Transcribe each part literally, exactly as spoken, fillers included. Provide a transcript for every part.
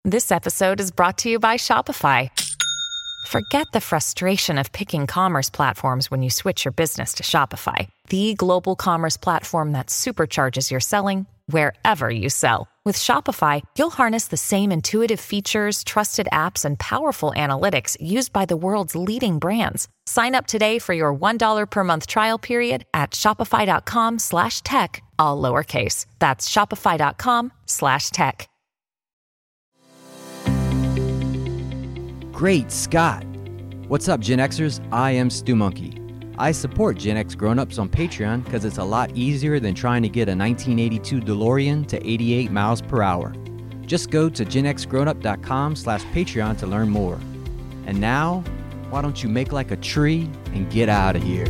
This episode is brought to you by Shopify. Forget the frustration of picking commerce platforms when you switch your business to Shopify, the global commerce platform that supercharges your selling wherever you sell. With Shopify, you'll harness the same intuitive features, trusted apps, and powerful analytics used by the world's leading brands. Sign up today for your one dollar per month trial period at shopify.com slash tech, all lowercase. That's shopify.com slash tech. Great Scott! What's up, Gen Xers? I am Stu Monkey. I support Gen X Grown-Ups on Patreon because it's a lot easier than trying to get a nineteen eighty-two DeLorean to eighty-eight miles per hour. Just go to genxgrownup.com slash Patreon to learn more. And now, why don't you make like a tree and get out of here?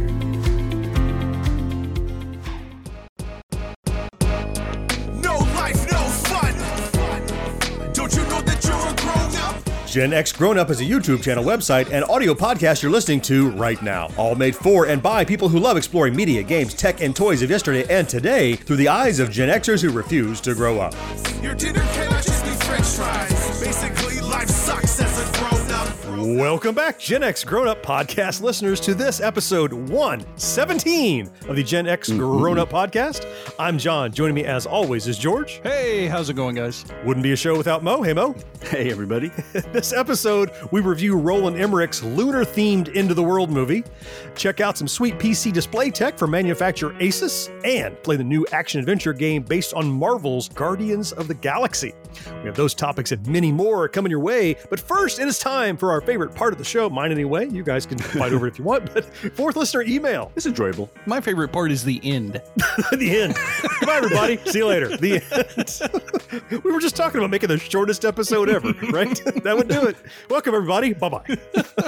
Gen X Grown Up is a YouTube channel, website, and audio podcast you're listening to right now. All made for and by people who love exploring media, games, tech, and toys of yesterday and today through the eyes of Gen Xers who refuse to grow up. Your dinner cannot just be French fries. Basically, life sucks as a grown up. Welcome back, Gen X Grown Up podcast listeners, to this episode one seventeen of the Gen X Grown Up podcast. I'm John. Joining me as always is George. Hey, how's it going, guys? Wouldn't be a show without Mo. Hey, Mo. Hey, everybody. This episode, we review Roland Emmerich's lunar-themed Into the World movie, check out some sweet P C display tech from manufacturer Asus, and play the new action-adventure game based on Marvel's Guardians of the Galaxy. We have those topics and many more coming your way, but first, it is time for our favorite part of the show, mine anyway. You guys can fight over it if you want, but fourth listener email. It's enjoyable. My favorite part is the end. The end. Goodbye, everybody. See you later. The end. We were just talking about making the shortest episode ever, right? That would do it. Welcome, everybody. Bye-bye.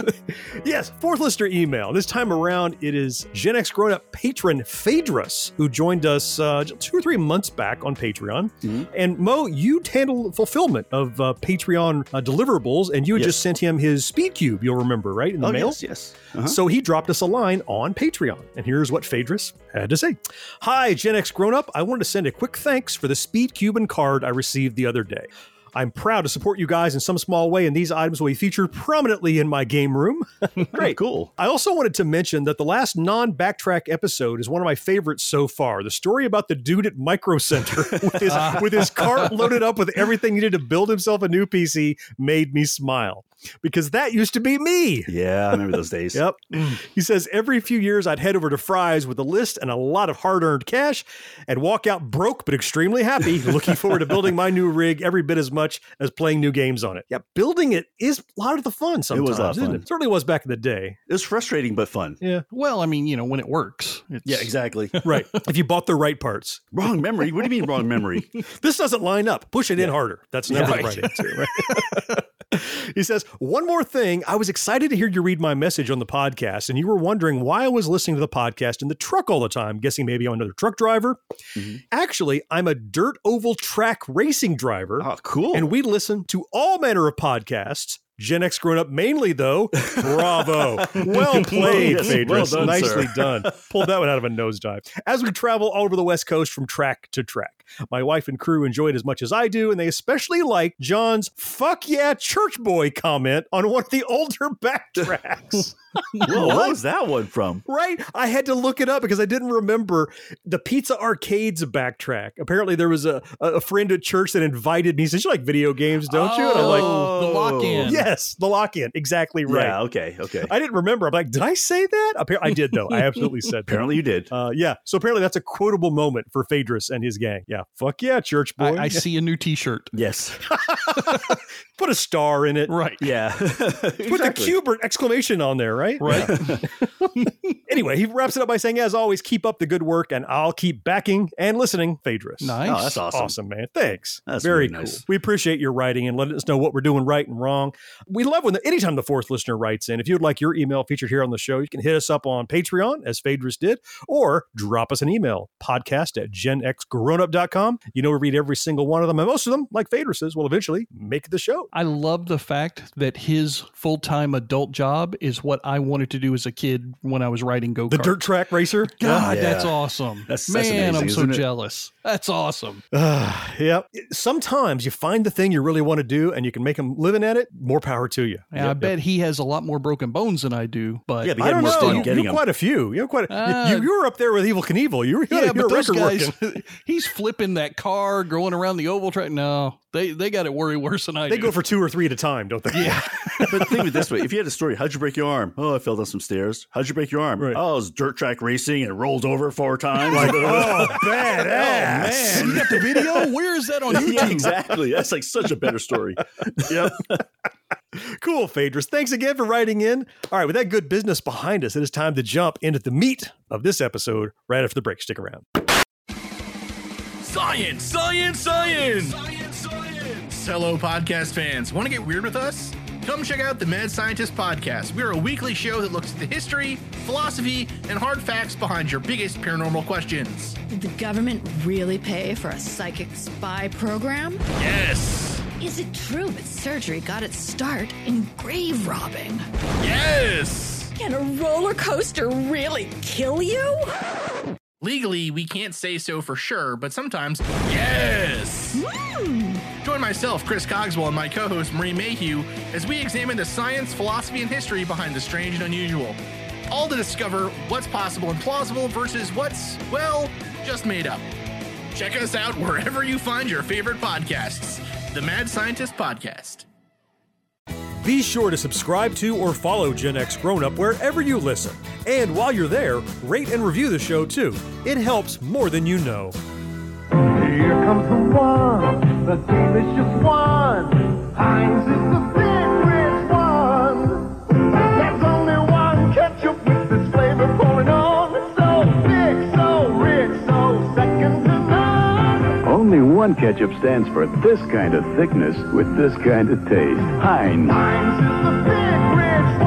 Yes, fourth listener email. This time around, it is Gen X Grown Up patron Phaedrus, who joined us uh, two or three months back on Patreon. Mm-hmm. And Mo, you handle fulfillment of uh, Patreon uh, deliverables, and you had yes. just sent him his Speed Cube, you'll remember, right? In the oh, mail? Yes, yes. Uh-huh. So he dropped us a line on Patreon, and here's what Phaedrus had to say. Hi, Gen X Grown Up. I wanted to send a quick thanks for the Speed Cube and card I received the other day. I'm proud to support you guys in some small way, and these items will be featured prominently in my game room. Great, cool. I also wanted to mention that the last non-backtrack episode is one of my favorites so far. The story about the dude at Micro Center with his, with his cart loaded up with everything needed to build himself a new P C made me smile. Because that used to be me. Yeah, I remember those days. Yep. He says, every few years I'd head over to Fry's with a list and a lot of hard-earned cash and walk out broke but extremely happy, looking forward to building my new rig every bit as much as playing new games on it. Yeah, building it is a lot of the fun sometimes. It was a lot of fun. It? it certainly was back in the day. It was frustrating but fun. Yeah. Well, I mean, you know, when it works. It's... Yeah, exactly. Right. If you bought the right parts. Wrong memory? What do you mean wrong memory? This doesn't line up. Push it yeah. in harder. That's never yeah, the right, right answer, right? He says, one more thing. I was excited to hear you read my message on the podcast, and you were wondering why I was listening to the podcast in the truck all the time, guessing maybe I'm another truck driver. Mm-hmm. Actually, I'm a dirt oval track racing driver. Oh, cool. And we listen to all manner of podcasts. Gen X Grown Up mainly, though. Bravo. Well played, yes, Phaedrus. well done, Nicely sir. done. Pulled that one out of a nosedive. As we travel all over the West Coast from track to track, my wife and crew enjoy it as much as I do, and they especially like John's fuck yeah church boy comment on one of the older backtracks. Whoa, what was that one from? Right? I had to look it up because I didn't remember the Pizza Arcade's backtrack. Apparently there was a, a friend at church that invited me. He said, you like video games, don't you? And I'm like, the lock-in. Yes, the lock-in. Exactly right. Yeah, okay, okay. I didn't remember. I'm like, did I say that? Appar- I did, though. I absolutely said that. Apparently you did. Uh, yeah. So apparently that's a quotable moment for Phaedrus and his gang. Yeah. Fuck yeah, church boy. I, I see a new t-shirt. Yes. Put a star in it. Right. Yeah. Exactly. Put the Cubert exclamation on there, right? Right. Anyway, he wraps it up by saying, as always, keep up the good work, and I'll keep backing and listening, Phaedrus. Nice. Oh, that's awesome. Awesome, man. Thanks. That's very really cool. nice. We appreciate your writing and letting us know what we're doing right and wrong. We love when the, anytime the fourth listener writes in. If you'd like your email featured here on the show, you can hit us up on Patreon, as Phaedrus did, or drop us an email, podcast at gen x grown up dot com. You know, we read every single one of them, and most of them, like Phaedrus's, will eventually make the show. I love the fact that his full-time adult job is what I wanted to do as a kid when I was writing riding go-kart. The dirt track racer? God, Yeah. that's awesome. That's- that's Man, amazing, I'm so isn't it? jealous. That's awesome. Uh, yeah. Sometimes you find the thing you really want to do and you can make them living at it. More power to you. Yeah, I bet he has a lot more broken bones than I do, but Yeah, but I he had don't more know. fun You, getting you them. quite a few. You have quite. A, Uh, you, you were up there with Evil Knievel. You were, yeah, you're but those record guys, working. he's flipping that car, going around the oval track. No, they they got it worry worse than I They do. go for two or three at a time, don't they? Yeah. But think of it this way: if you had a story, how'd you break your arm? Oh, I fell down some stairs. How'd you break your arm? Right. Oh, it was dirt track racing and it rolled over four times. Like, oh, Oh, badass. man, you got the video? Where is that on YouTube? yeah, exactly. That's like such a better story. Yep. Cool, Phaedrus. Thanks again for writing in. All right, with that good business behind us, it is time to jump into the meat of this episode right after the break. Stick around. Science, science, science! Science, science! Hello, podcast fans. Want to get weird with us? Come check out the Mad Scientist Podcast. We're a weekly show that looks at the history, philosophy, and hard facts behind your biggest paranormal questions. Did the government really pay for a psychic spy program? Yes! Is it true that surgery got its start in grave robbing? Yes! Can a roller coaster really kill you? Legally, we can't say so for sure, but sometimes, yes! Hmm. Join myself, Chris Cogswell, and my co-host, Marie Mayhew, as we examine the science, philosophy, and history behind the strange and unusual. All to discover what's possible and plausible versus what's, well, just made up. Check us out wherever you find your favorite podcasts. The Mad Scientist Podcast. Be sure to subscribe to or follow Gen X Grown Up wherever you listen. And while you're there, rate and review the show too. It helps more than you know. Here comes the one, the delicious one. Heinz is the favorite one. There's only one ketchup with this flavor pouring on. So thick, so rich, so second to none. Only one ketchup stands for this kind of thickness with this kind of taste. Heinz. Heinz is the big rich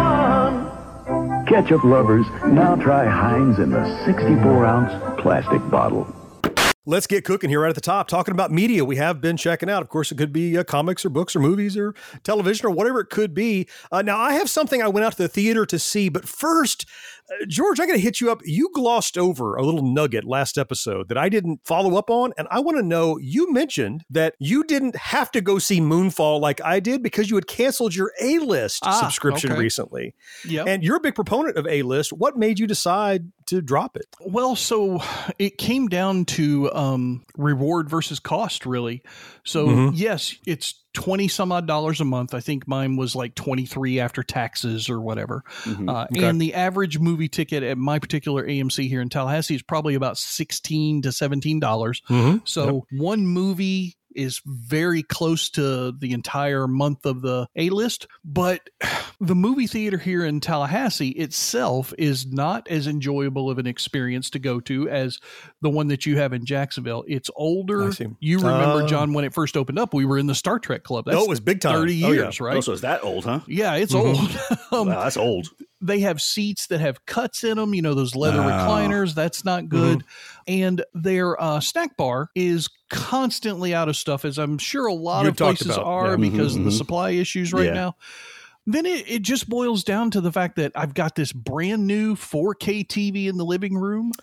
one. Ketchup lovers, now try Heinz in the sixty-four ounce plastic bottle. Let's get cooking here right at the top, talking about media we have been checking out. Of course, it could be uh, comics or books or movies or television or whatever it could be. Uh, now, I have something I went out to the theater to see, but first, uh, George, I got to hit you up. You glossed over a little nugget last episode that I didn't follow up on, and I want to know, you mentioned that you didn't have to go see Moonfall like I did because you had canceled your A-List Ah, subscription okay. recently. Yep. And you're a big proponent of A-List. What made you decide to drop it? Well, so it came down to um, reward versus cost, really. So, Mm-hmm. yes, it's twenty some odd dollars a month. I think mine was like twenty-three after taxes or whatever. Mm-hmm. Uh, And the average movie ticket at my particular A M C here in Tallahassee is probably about sixteen to seventeen dollars. Mm-hmm. So one movie is very close to the entire month of the A-list, but the movie theater here in Tallahassee itself is not as enjoyable of an experience to go to as the one that you have in Jacksonville. It's older. I see. You remember, Uh, John, when it first opened up, we were in the Star Trek Club. That's Oh, it was big time. thirty Oh, yeah. years, right? Oh, so it's that old, huh? Yeah, it's Mm-hmm. old. um, Wow, that's old. they have seats that have cuts in them, you know, those leather Oh. recliners. That's not good. Mm-hmm. And their uh, snack bar is constantly out of stuff, as I'm sure a lot You've of talked places about, are yeah. because Mhm, of the mhm. supply issues right Yeah. now. Then it, it just boils down to the fact that I've got this brand new four K T V in the living room.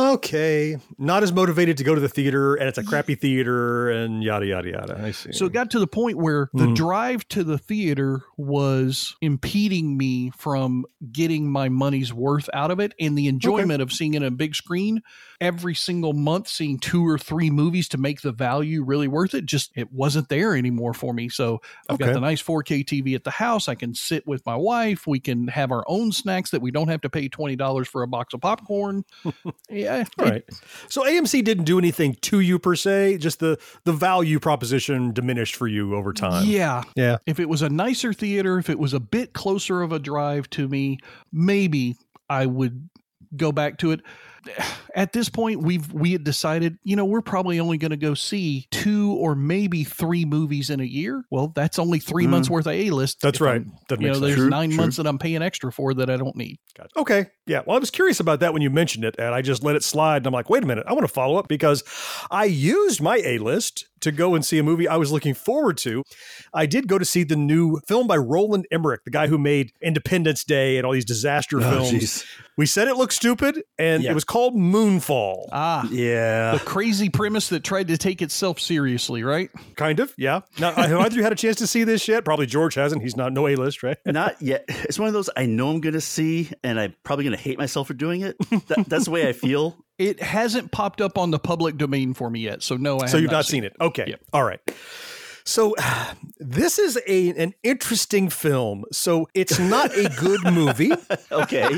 Okay. Not as motivated to go to the theater, and it's a crappy theater, and yada, yada, yada. I see. So it got to the point where the Mhm. drive to the theater was impeding me from getting my money's worth out of it and the enjoyment of seeing it on a big screen every single month, seeing two or three movies to make the value really worth it. Just, it wasn't there anymore for me. So I've Okay. got the nice four K T V at the house. I can sit with my wife. We can have our own snacks that we don't have to pay twenty dollars for a box of popcorn. Yeah. All right. So A M C didn't do anything to you per se, just the the value proposition diminished for you over time. Yeah. Yeah. If it was a nicer theater, if it was a bit closer of a drive to me, maybe I would go back to it. at this point, we've we had decided, you know, we're probably only going to go see two or maybe three movies in a year. Well, that's only three mm. months worth of A-list. That's right. That you know, there's true, nine true. months that I'm paying extra for that I don't need. Gotcha. Okay. Yeah. Well, I was curious about that when you mentioned it, and I just let it slide. And I'm like, wait a minute, I want to follow up because I used my A-list to go and see a movie I was looking forward to. I did go to see the new film by Roland Emmerich, the guy who made Independence Day and all these disaster oh, films. Geez. We said it looked stupid, and yeah. it was called Moonfall. Ah, yeah. The crazy premise that tried to take itself seriously, right? Kind of, yeah. Now, have either of you had a chance to see this yet? Probably George hasn't. He's not no A-list, right? Not yet. It's one of those I know I'm going to see, and I'm probably going to hate myself for doing it. That, that's the way I feel. It hasn't popped up on the public domain for me yet, so no, I So have you've not not seen seen it. Okay. Yep. All right. So this is a an interesting film. So it's not a good movie. Okay.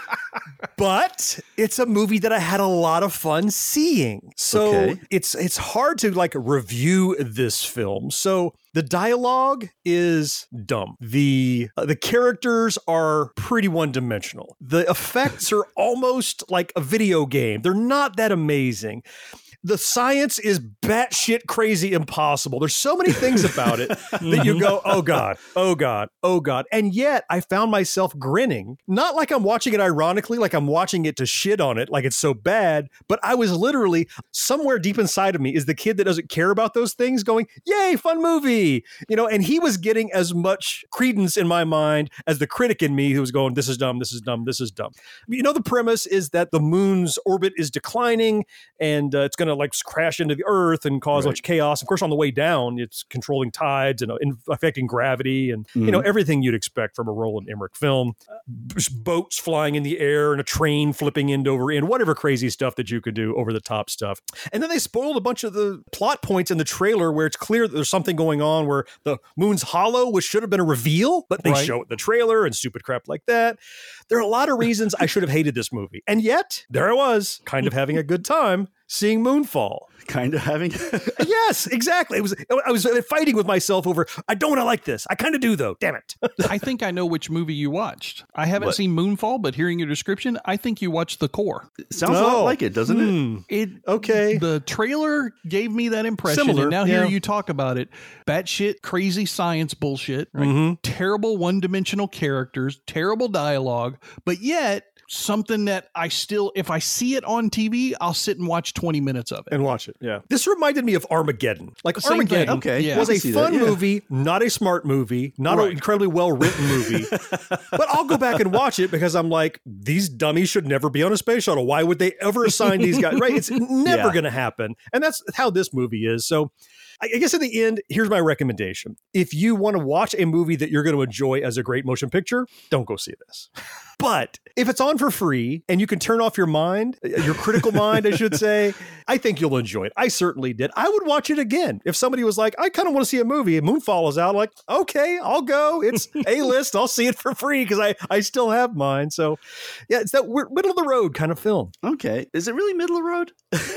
But it's a movie that I had a lot of fun seeing. So okay. it's it's hard to like review this film. So the dialogue is dumb. The uh, the characters are pretty one-dimensional. The effects are almost like a video game. They're not that amazing. The science is batshit crazy impossible. There's so many things about it that you go, oh God, oh God, oh God. And yet I found myself grinning, not like I'm watching it ironically, like I'm watching it to shit on it, like it's so bad, but I was literally somewhere deep inside of me is the kid that doesn't care about those things going, yay, fun movie. You know, and he was getting as much credence in my mind as the critic in me who was going, this is dumb, this is dumb, this is dumb. You know, the premise is that the moon's orbit is declining and uh, it's going to like crash into the earth and cause right. much chaos. Of course, on the way down, it's controlling tides and uh, in, affecting gravity and, mm-hmm. you know, everything you'd expect from a Roland Emmerich film. Uh, boats flying in the air and a train flipping end over end, whatever crazy stuff that you could do, over the top stuff. And then they spoiled a bunch of the plot points in the trailer where it's clear that there's something going on where the moon's hollow, which should have been a reveal, but they right. show it in the trailer and stupid crap like that. There are a lot of reasons I should have hated this movie. And yet, there I was, kind of having a good time seeing Moonfall. Kind of having yes, exactly. It was I was fighting with myself over I don't want to like this. I kind of do though. Damn it. I think I know which movie you watched. I haven't what? seen Moonfall, but hearing your description, I think you watched The Core. It sounds oh. a lot like it, doesn't hmm. it? It okay. The trailer gave me that impression. Similar, and now yeah. here you talk about it. Batshit crazy science bullshit, right? Mm-hmm. Terrible one-dimensional characters, terrible dialogue, but yet something that I still, if I see it on T V, I'll sit and watch twenty minutes of it. And watch it, yeah. This reminded me of Armageddon. Like Same Armageddon thing. Okay, yeah. was a fun that, yeah. movie, not a smart movie, not right. an incredibly well-written movie. But I'll go back and watch it because I'm like, these dummies should never be on a space shuttle. Why would they ever assign these guys? Right? It's never yeah. going to happen. And that's how this movie is. So I guess in the end, here's my recommendation. If you want to watch a movie that you're going to enjoy as a great motion picture, don't go see this. But if it's on for free and you can turn off your mind, your critical mind, I should say, I think you'll enjoy it. I certainly did. I would watch it again. If somebody was like, I kind of want to see a movie, and Moonfall is out, I'm like, okay, I'll go. It's A-list. I'll see it for free because I, I still have mine. So yeah, it's that we're middle of the road kind of film. Okay. Is it really middle of the road?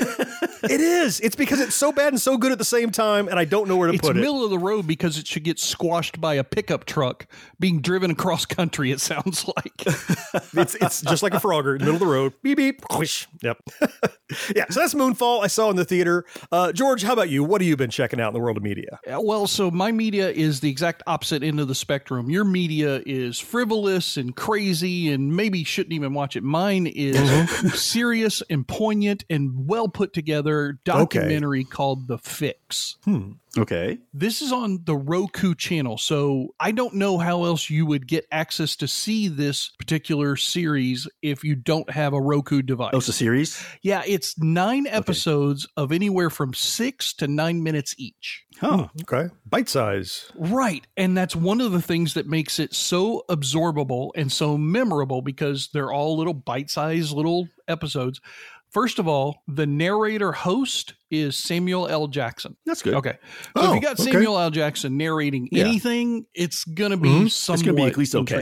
It is. It's because it's so bad and so good at the same time, and I don't know where to it's put it. It's middle of the road because it should get squashed by a pickup truck being driven across country, it sounds like. it's it's just like a Frogger in the middle of the road. Beep, beep, whoosh. Yep. Yeah, so that's Moonfall I saw in the theater. Uh, George, how about you? What have you been checking out in the world of media? Well, so my media is the exact opposite end of the spectrum. Your media is frivolous and crazy and maybe shouldn't even watch it. Mine is serious and poignant and well put together documentary okay. called The Fix. Hmm. Okay. This is on the Roku channel, so I don't know how else you would get access to see this particular series if you don't have a Roku device. Oh, it's a series? Yeah, it's nine episodes okay. of anywhere from six to nine minutes each. Oh, okay. Bite size. Right. And that's one of the things that makes it so absorbable and so memorable because they're all little bite-sized little episodes. First of all, the narrator host is Samuel L. Jackson. That's good. Okay. So oh, if you got okay. Samuel L. Jackson narrating yeah. anything, it's going to be mm-hmm. somewhat It's going to be at least okay. intriguing.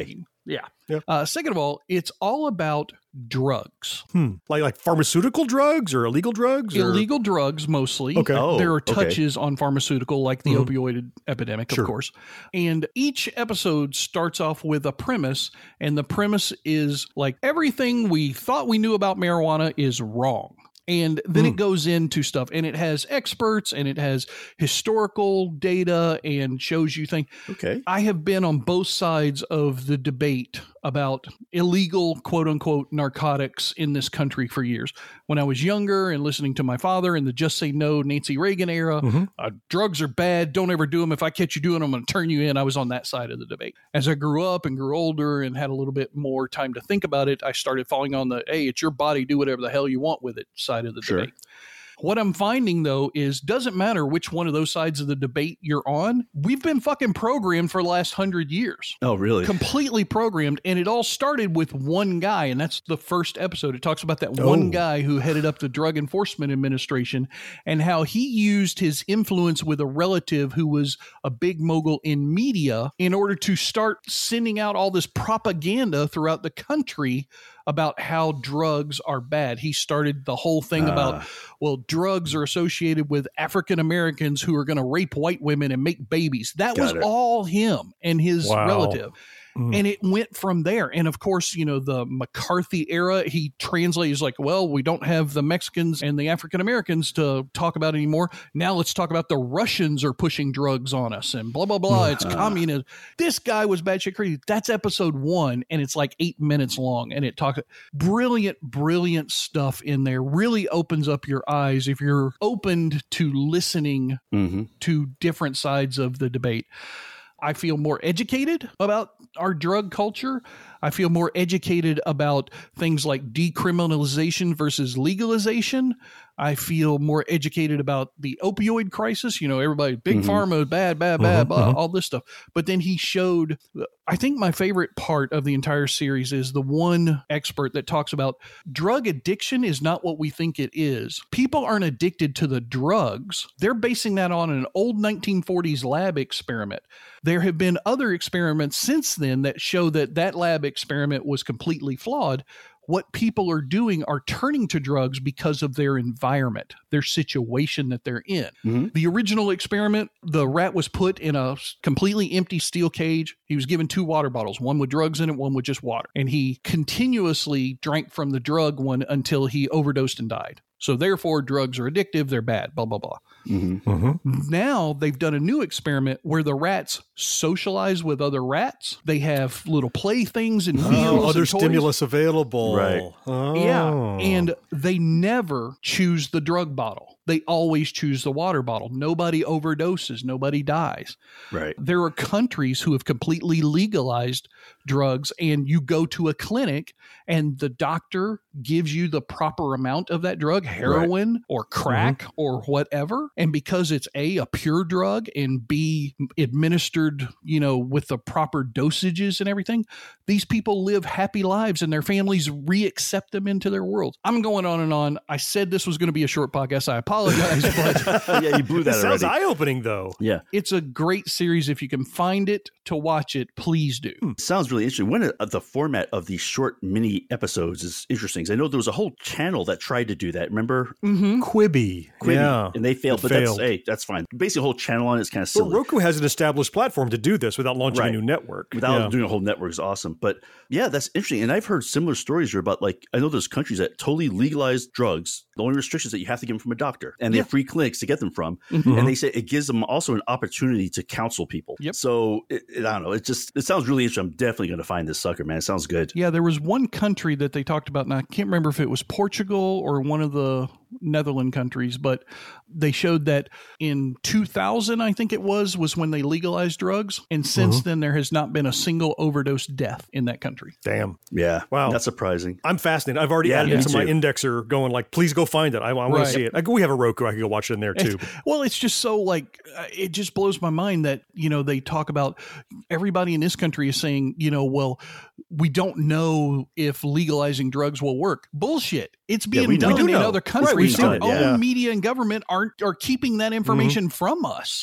Yeah. Yeah. Uh, second of all, it's all about drugs. Hmm. Like like pharmaceutical drugs or illegal drugs? Or? Illegal drugs mostly. Okay. Oh, there are okay. touches on pharmaceutical, like the Mhm. opioid epidemic, Sure. of course. And each episode starts off with a premise, and the premise is like everything we thought we knew about marijuana is wrong. And then Mm. it goes into stuff, and it has experts, and it has historical data, and shows you things. Okay. I have been on both sides of the debate about illegal, quote unquote, narcotics in this country for years. When I was younger and listening to my father in the Just Say No Nancy Reagan era, Mhm. uh, drugs are bad. Don't ever do them. If I catch you doing them, I'm going to turn you in. I was on that side of the debate. As I grew up and grew older and had a little bit more time to think about it, I started falling on the, hey, it's your body. Do whatever the hell you want with it side of the Sure. debate. What I'm finding, though, is doesn't matter which one of those sides of the debate you're on. We've been fucking programmed for the last hundred years. Oh, really? Completely programmed. And it all started with one guy. And that's the first episode. It talks about that one Oh. guy who headed up the Drug Enforcement Administration and how he used his influence with a relative who was a big mogul in media in order to start sending out all this propaganda throughout the country about how drugs are bad. He started the whole thing Ah. about, well, drugs are associated with African Americans who are going to rape white women and make babies. That Got was it. all him and his Wow. relative. Mm. And it went from there. And of course, you know, the McCarthy era, he translates like, well, we don't have the Mexicans and the African Americans to talk about anymore. Now let's talk about the Russians are pushing drugs on us and blah, blah, blah. It's communism. This guy was batshit crazy. That's episode one. And it's like eight minutes long. And it talks brilliant, brilliant stuff in there. Really opens up your eyes if you're opened to listening Mm-hmm. to different sides of the debate. I feel more educated about our drug culture. I feel more educated about things like decriminalization versus legalization. I feel more educated about the opioid crisis. You know, everybody, big Mhm. pharma, bad, bad, bad, Mhm, blah, mhm. all this stuff. But then he showed, I think my favorite part of the entire series is the one expert that talks about drug addiction is not what we think it is. People aren't addicted to the drugs. They're basing that on an old nineteen forties lab experiment. There have been other experiments since then that show that that lab experiment was completely flawed. What people are doing are turning to drugs because of their environment, their situation that they're in. Mhm. The original experiment, the rat was put in a completely empty steel cage. He was given two water bottles, one with drugs in it, one with just water. And he continuously drank from the drug one until he overdosed and died. So therefore, drugs are addictive, they're bad, blah, blah, blah. Mm-hmm. Mhm. Now they've done a new experiment where the rats socialize with other rats. They have little playthings and wheels Oh, and other toys. stimulus available. Right. Oh. Yeah. And they never choose the drug bottle. They always choose the water bottle. Nobody overdoses. Nobody dies. Right. There are countries who have completely legalized drugs, and you go to a clinic and the doctor gives you the proper amount of that drug, heroin or crack or whatever. And because it's A, a pure drug, and B, administered, you know, with the proper dosages and everything, these people live happy lives and their families re-accept them into their world. I'm going on and on. I said this was going to be a short podcast. I apologize, but Yeah, you blew that It sounds already. eye-opening, though. Yeah. it's a great series. If you can find it to watch it, please do. Sounds really interesting. One of the format of these short mini episodes is interesting. 'Cause I know there was a whole channel that tried to do that. Remember Mm-hmm. Quibi. Quibi? Yeah. And they failed, It but failed. that's hey, that's fine. Basically, a whole channel on it is kind of Well, silly. Roku has an established platform to do this without launching Right. a new network. Without Yeah. doing a whole network is awesome. But yeah, that's interesting. And I've heard similar stories here about, like, I know there's countries that totally legalize drugs. The only restriction is that you have to get them from a doctor, and they have free clinics to get them from. Mhm. And they say it gives them also an opportunity to counsel people. Yep. So it, it, I don't know. It just it sounds really interesting. I'm definitely going to find this sucker, man. It sounds good. Yeah, there was one country that they talked about, and I can't remember if it was Portugal or one of the Netherlands countries, but they showed that in two thousand, I think it was, was when they legalized drugs. And since then, there has not been a single overdose death in that country. Damn. Yeah. Wow. That's surprising. I'm fascinated. I've already Yeah, added me it to my too. indexer going like, please go find it. I, I want Right. to see it. I, we have a Roku. I can go watch it in there too. Well, it's just so like, uh, it just blows my mind that, you know, they talk about everybody in this country is saying, you know, well, we don't know if legalizing drugs will work. Bullshit. It's being we know. done We do in know. other Right, we've countries. seen Our it, own yeah. media and government aren't are keeping that information from us.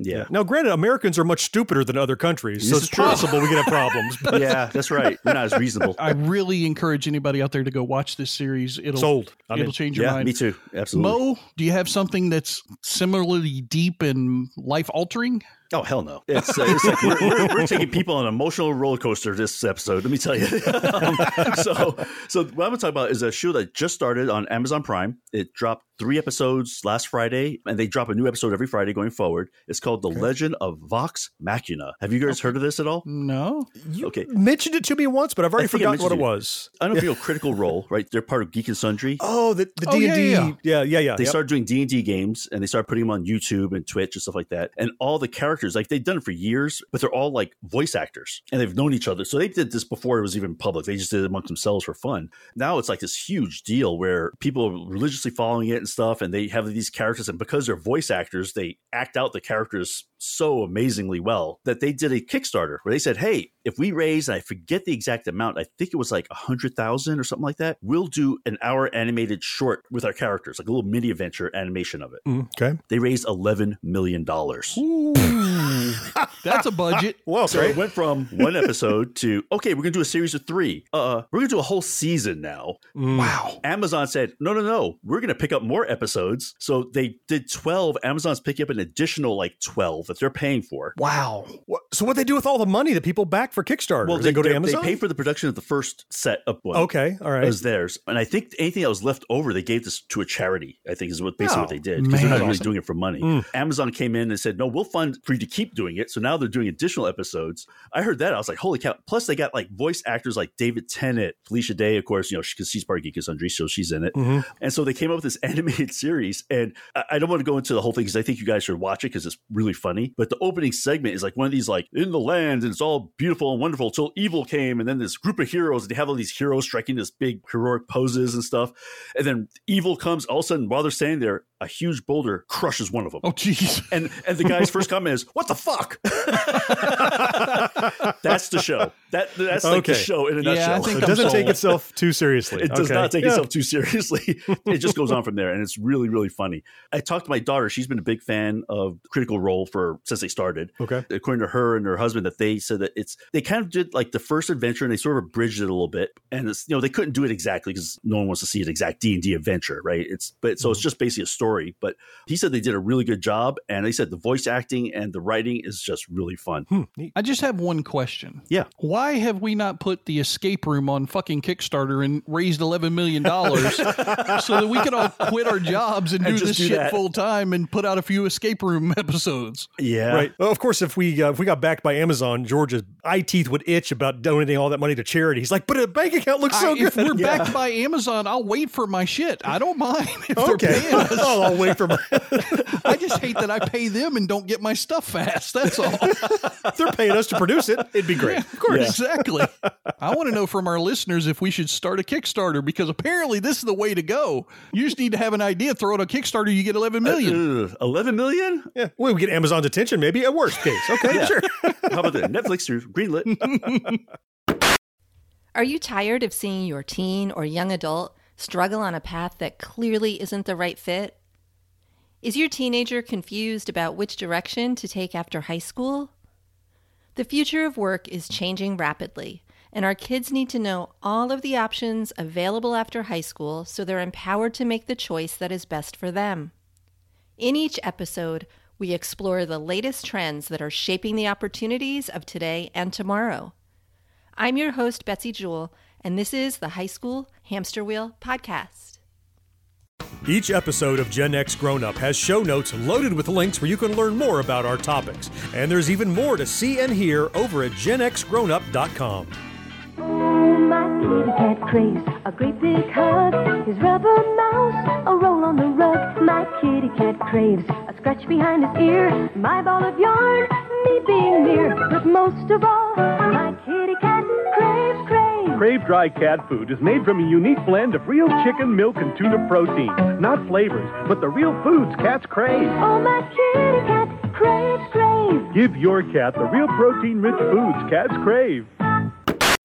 Yeah. Now, granted, Americans are much stupider than other countries, so This it's is true. possible we could have problems. But Yeah, that's right. We're not as reasonable. I really encourage anybody out there to go watch this series. It'll Sold. I'm it'll in. change your Yeah, mind. me too. Absolutely. Mo, do you have something that's similarly deep and life altering? Oh, hell no. It's, uh, it's like we're, we're, we're taking people on an emotional roller coaster this episode, let me tell you. um, so, so what I'm going to talk about is a show that just started on Amazon Prime. It dropped three episodes last Friday, and they drop a new episode every Friday going forward. It's called The Legend of Vox Machina. Have you guys Okay. heard of this at all? No. You Okay. mentioned it to me once, but I've already I think I forgotten what it mentioned it. was. I don't know if you know Critical Role, right? They're part of Geek and Sundry. Oh, the, the Oh, D yeah, and D. yeah, Yeah, yeah, yeah. They Yep. started doing D and D games, and they started putting them on YouTube and Twitch and stuff like that. And all the characters, like they've done it for years, but they're all like voice actors, and they've known each other. So they did this before it was even public. They just did it amongst themselves for fun. Now it's like this huge deal where people are religiously following it and stuff, and they have these characters, and because they're voice actors, they act out the characters so amazingly well that they did a Kickstarter where they said, hey, if we raise, and I forget the exact amount, I think it was like a hundred thousand or something like that, we'll do an hour animated short with our characters, like a little mini adventure animation of it. Mm, okay. They raised eleven million dollars. That's a budget. Well, So great. it went from one episode to, okay, we're going to do a series of three. Uh, we're going to do a whole season now. Mm. Wow. Amazon said, no, no, no, we're going to pick up more episodes. So they did twelve. Amazon's picking up an additional like twelve that they're paying for. Wow. What, so what they do with all the money that people back for Kickstarter? Well, they, they go to they- Amazon? They pay for the production of the first set of one. Okay, all right. It was theirs. And I think anything that was left over, they gave this to a charity, I think is what basically Oh, what they did. Because they're man. not really Awesome. doing it for money. Mm. Amazon came in and said, no, we'll fund for you to keep doing it. So now they're doing additional episodes. I heard that. I was like, holy cow. Plus they got like voice actors like David Tennant, Felicia Day, of course, you know, because she's part of Geek and Sundry, so she's in it. Mhm. And so they came up with this animated series. And I, I don't want to go into the whole thing because I think you guys should watch it because it's really funny. But the opening segment is like one of these like in the land and it's all beautiful and wonderful till evil came. And then this group of heroes, they have all these heroes striking this big heroic poses and stuff. And then evil comes all of a sudden while they're standing there, a huge boulder crushes one of them. Oh, jeez. And and the guy's first comment is, "What the fuck?" That's the show. That that's like the Okay. show in a Yeah, I nutshell. think it I'm doesn't sold. take itself too seriously. It does Okay. not take Yeah. itself too seriously. It just goes on from there, and it's really, really funny. I talked to my daughter; she's been a big fan of Critical Role for since they started. Okay. According to her and her husband, that they said that it's they kind of did like the first adventure, and they sort of abridged it a little bit. And it's you know they couldn't do it exactly because no one wants to see an exact D and D adventure, right? It's but so it's just basically a story. But he said they did a really good job, and they said the voice acting and the writing is just really fun. Hmm, neat. I just have one question. Yeah. Why have we not put the escape room on fucking Kickstarter and raised eleven million dollars so that we could all quit our jobs and, And do just this do shit that. full time and put out a few escape room episodes? Yeah, Right. Well, of course, if we uh, if we got backed by Amazon, George's eye teeth would itch about donating all that money to charity. He's like, but a bank account looks so I- good. if we're Yeah. backed by Amazon, I'll wait for my shit. I don't mind if they're Okay. paying us. oh, I'll wait for my. I just hate that I pay them and don't get my stuff fast. That's all. If they're paying us to produce it, it'd be great. Yeah, of course, Yeah. exactly. I want to know from our listeners if we should start a Kickstarter because apparently this is the way to go. You just need to have an idea, throw it on Kickstarter, you get eleven million. Uh, eleven million? Yeah. Well, we get Amazon's attention, maybe at worst case. Okay, Yeah. sure. How about that? Netflix or greenlit? Are you tired of seeing your teen or young adult struggle on a path that clearly isn't the right fit? Is your teenager confused about which direction to take after high school? The future of work is changing rapidly, and our kids need to know all of the options available after high school so they're empowered to make the choice that is best for them. In each episode, we explore the latest trends that are shaping the opportunities of today and tomorrow. I'm your host, Betsy Jewell, and this is the High School Hamster Wheel Podcast. Each episode of Gen X Grown Up has show notes loaded with links where you can learn more about our topics. And there's even more to see and hear over at gen x grown up dot com. Oh, my kitty cat craves a great big hug. His rubber mouse, a roll on the rug. My kitty cat craves a scratch behind his ear. My ball of yarn, me being near. But most of all, my kitty cat craves, craves. Crave Dry Cat Food is made from a unique blend of real chicken, milk, and tuna protein. Not flavors, but the real foods cats crave. Oh, my kitty cat craves, craves. Give your cat the real protein-rich foods cats crave.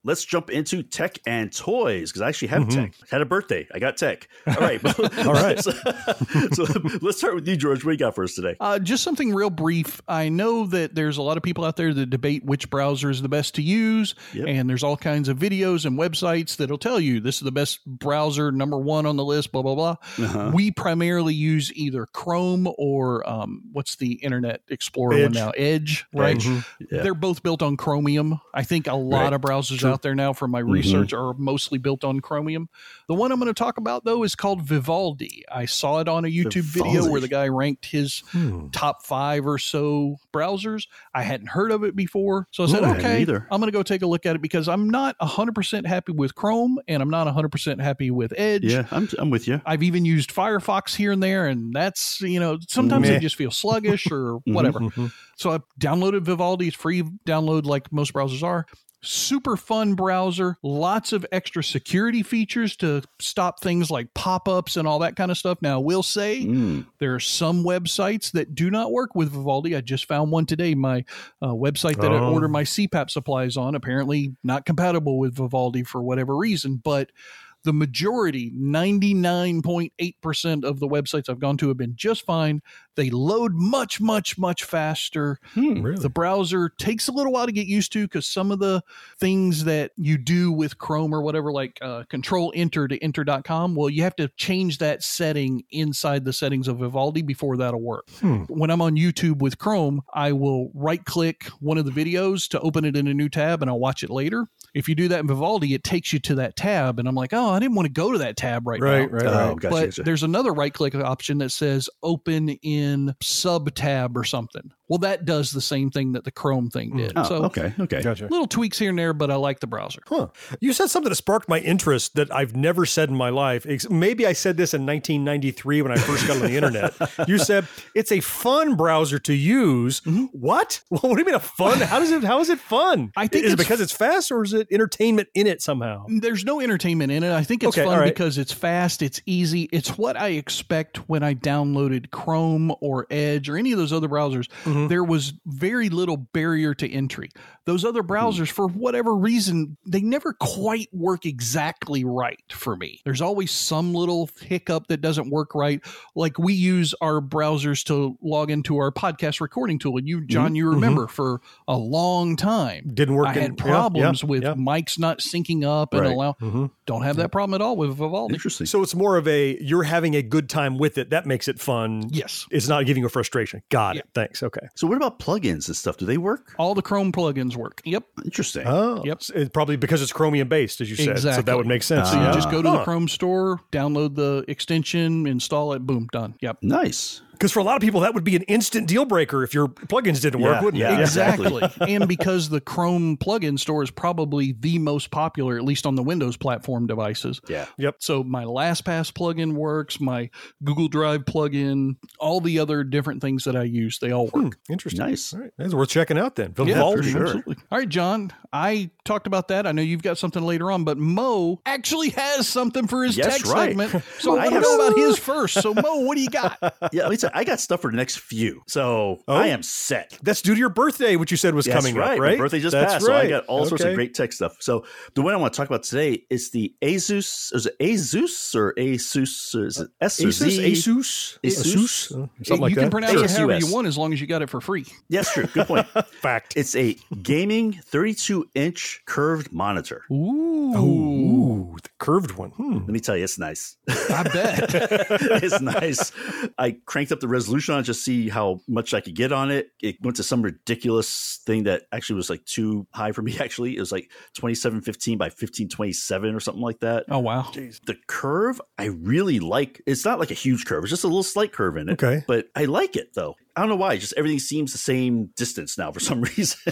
let's jump into tech and toys because I actually have Mm-hmm. tech. I had a birthday. I got tech. All right. All right. so, so let's start with you, George. What do you got for us today? Uh, just something real brief. I know that there's a lot of people out there that debate which browser is the best to use, Yep. and there's all kinds of videos and websites that'll tell you this is the best browser, number one on the list, blah, blah, blah. Uh-huh. We primarily use either Chrome or um, what's the Internet Explorer one Edge. now? Edge, right? Mhm. Yeah. They're both built on Chromium. I think a lot Right. of browsers True. out there now from my research are mostly built on Chromium. The one I'm going to talk about, though, is called Vivaldi. I saw it on a YouTube video Vivaldi. where the guy ranked his top five or so browsers. I hadn't heard of it before. So I said, Ooh, I hadn't okay, either. I'm going to go take a look at it because I'm not one hundred percent happy with Chrome and I'm not one hundred percent happy with Edge. Yeah, I'm, I'm with you. I've even used Firefox here and there, and that's, you know, sometimes Meh. they just feel sluggish or whatever. So I downloaded Vivaldi. It's free download like most browsers are. Super fun browser, lots of extra security features to stop things like pop-ups and all that kind of stuff. Now, I will say Mm. there are some websites that do not work with Vivaldi. I just found one today. My uh, website that I Oh. order my C PAP supplies on, apparently not compatible with Vivaldi for whatever reason, but the majority, ninety-nine point eight percent of the websites I've gone to have been just fine. They load much, much, much faster. Really? The browser takes a little while to get used to because some of the things that you do with Chrome or whatever, like uh, control enter to enter dot com, well, you have to change that setting inside the settings of Vivaldi before that'll work. When I'm on YouTube with Chrome, I will right click one of the videos to open it in a new tab and I'll watch it later. If you do that in Vivaldi, it takes you to that tab. And I'm like, oh, I didn't want to go to that tab right, Right, now. right, Oh, right. gotcha, But gotcha. there's another right click option that says open in sub tab or something. Well, that does the same thing that the Chrome thing did. Oh, so okay, okay. Gotcha. little tweaks here and there, but I like the browser. Huh. You said something that sparked my interest that I've never said in my life. Ex- Maybe I said this in nineteen ninety-three when I first got on the internet. You said it's a fun browser to use. What? Well, what do you mean a fun? How does it? How is it fun? I think is it it's- because it's fast or is it entertainment in it somehow? There's no entertainment in it. I think it's Okay, fun all right. because it's fast, it's easy. It's what I expect when I downloaded Chrome or Edge or any of those other browsers. Mm-hmm. There was very little barrier to entry. Those other browsers, for whatever reason, they never quite work exactly right for me. There's always some little hiccup that doesn't work right. Like we use our browsers to log into our podcast recording tool. And you, John, you remember for a long time, Mm-hmm. Didn't work I in- had yeah, problems yeah, with yeah. mics not syncing up and Right. allow. Mm-hmm. Don't have that problem at all with Vivaldi. Interesting. So it's more of a you're having a good time with it. That makes it fun. Yes. It's not giving you frustration. Got it. Thanks. Okay. So what about plugins and stuff? Do they work? All the Chrome plugins work. Yep. Interesting. Oh, Yep. It's probably because it's Chromium based, as you said. So Exactly. that would make sense. So you Yeah. just go to the Huh. Chrome store, download the extension, install it, boom, done. Yep. Nice. Because for a lot of people, that would be an instant deal breaker if your plugins didn't work, Yeah, wouldn't yeah. it? Exactly. And because the Chrome plugin store is probably the most popular, at least on the Windows platform devices. Yeah. Yep. So my LastPass plugin works, my Google Drive plugin, all the other different things that I use, they all work. Interesting. Nice. All right. That's worth checking out then. Yeah, Vivaldi. for sure. Absolutely. All right, John, I talked about that. I know you've got something later on, but Mo actually has something for his Yes, tech right. segment. So I I have- know about his first. So Mo, what do you got? Yeah, let me tell you, I got stuff for the next few. So I am set. That's due to your birthday, which you said was That's coming right. up, right? My birthday just That's passed, so I right. got all sorts of Okay. great tech stuff. So the one I want to talk about today is the Asus. Is it Asus or Asus? Or is it S or Asus, Z? Asus, Asus? Asus, uh, something you like can that. pronounce Sure. it however A S U S. you want as long as you got it for free. Yes, true. Good point. Fact. It's a gaming thirty-two inch curved monitor. Ooh. Ooh, the curved one. Hmm. Let me tell you, it's nice. I bet. It's nice. I cranked up the resolution on it just to see how much I could get on it. It went to some ridiculous thing that actually was like too high for me, actually. It was like twenty-seven fifteen by fifteen twenty-seven or something like that. Oh, wow. The curve, I really like. It's not like a huge curve. It's just a little slight curve in it. Okay. But I like it, though. I don't know why. Just everything seems the same distance now for some reason.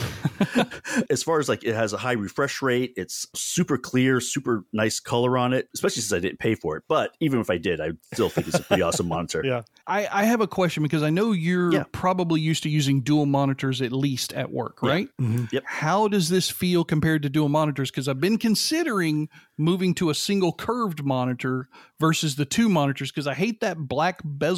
As far as like it has a high refresh rate, it's super clear, super nice color on it, especially since I didn't pay for it. But even if I did, I still think it's a pretty awesome monitor. Yeah. I, I have a question because I know you're Yeah. probably used to using dual monitors at least at work, right? Yep. How does this feel compared to dual monitors? Because I've been considering moving to a single curved monitor versus the two monitors because I hate that black bezel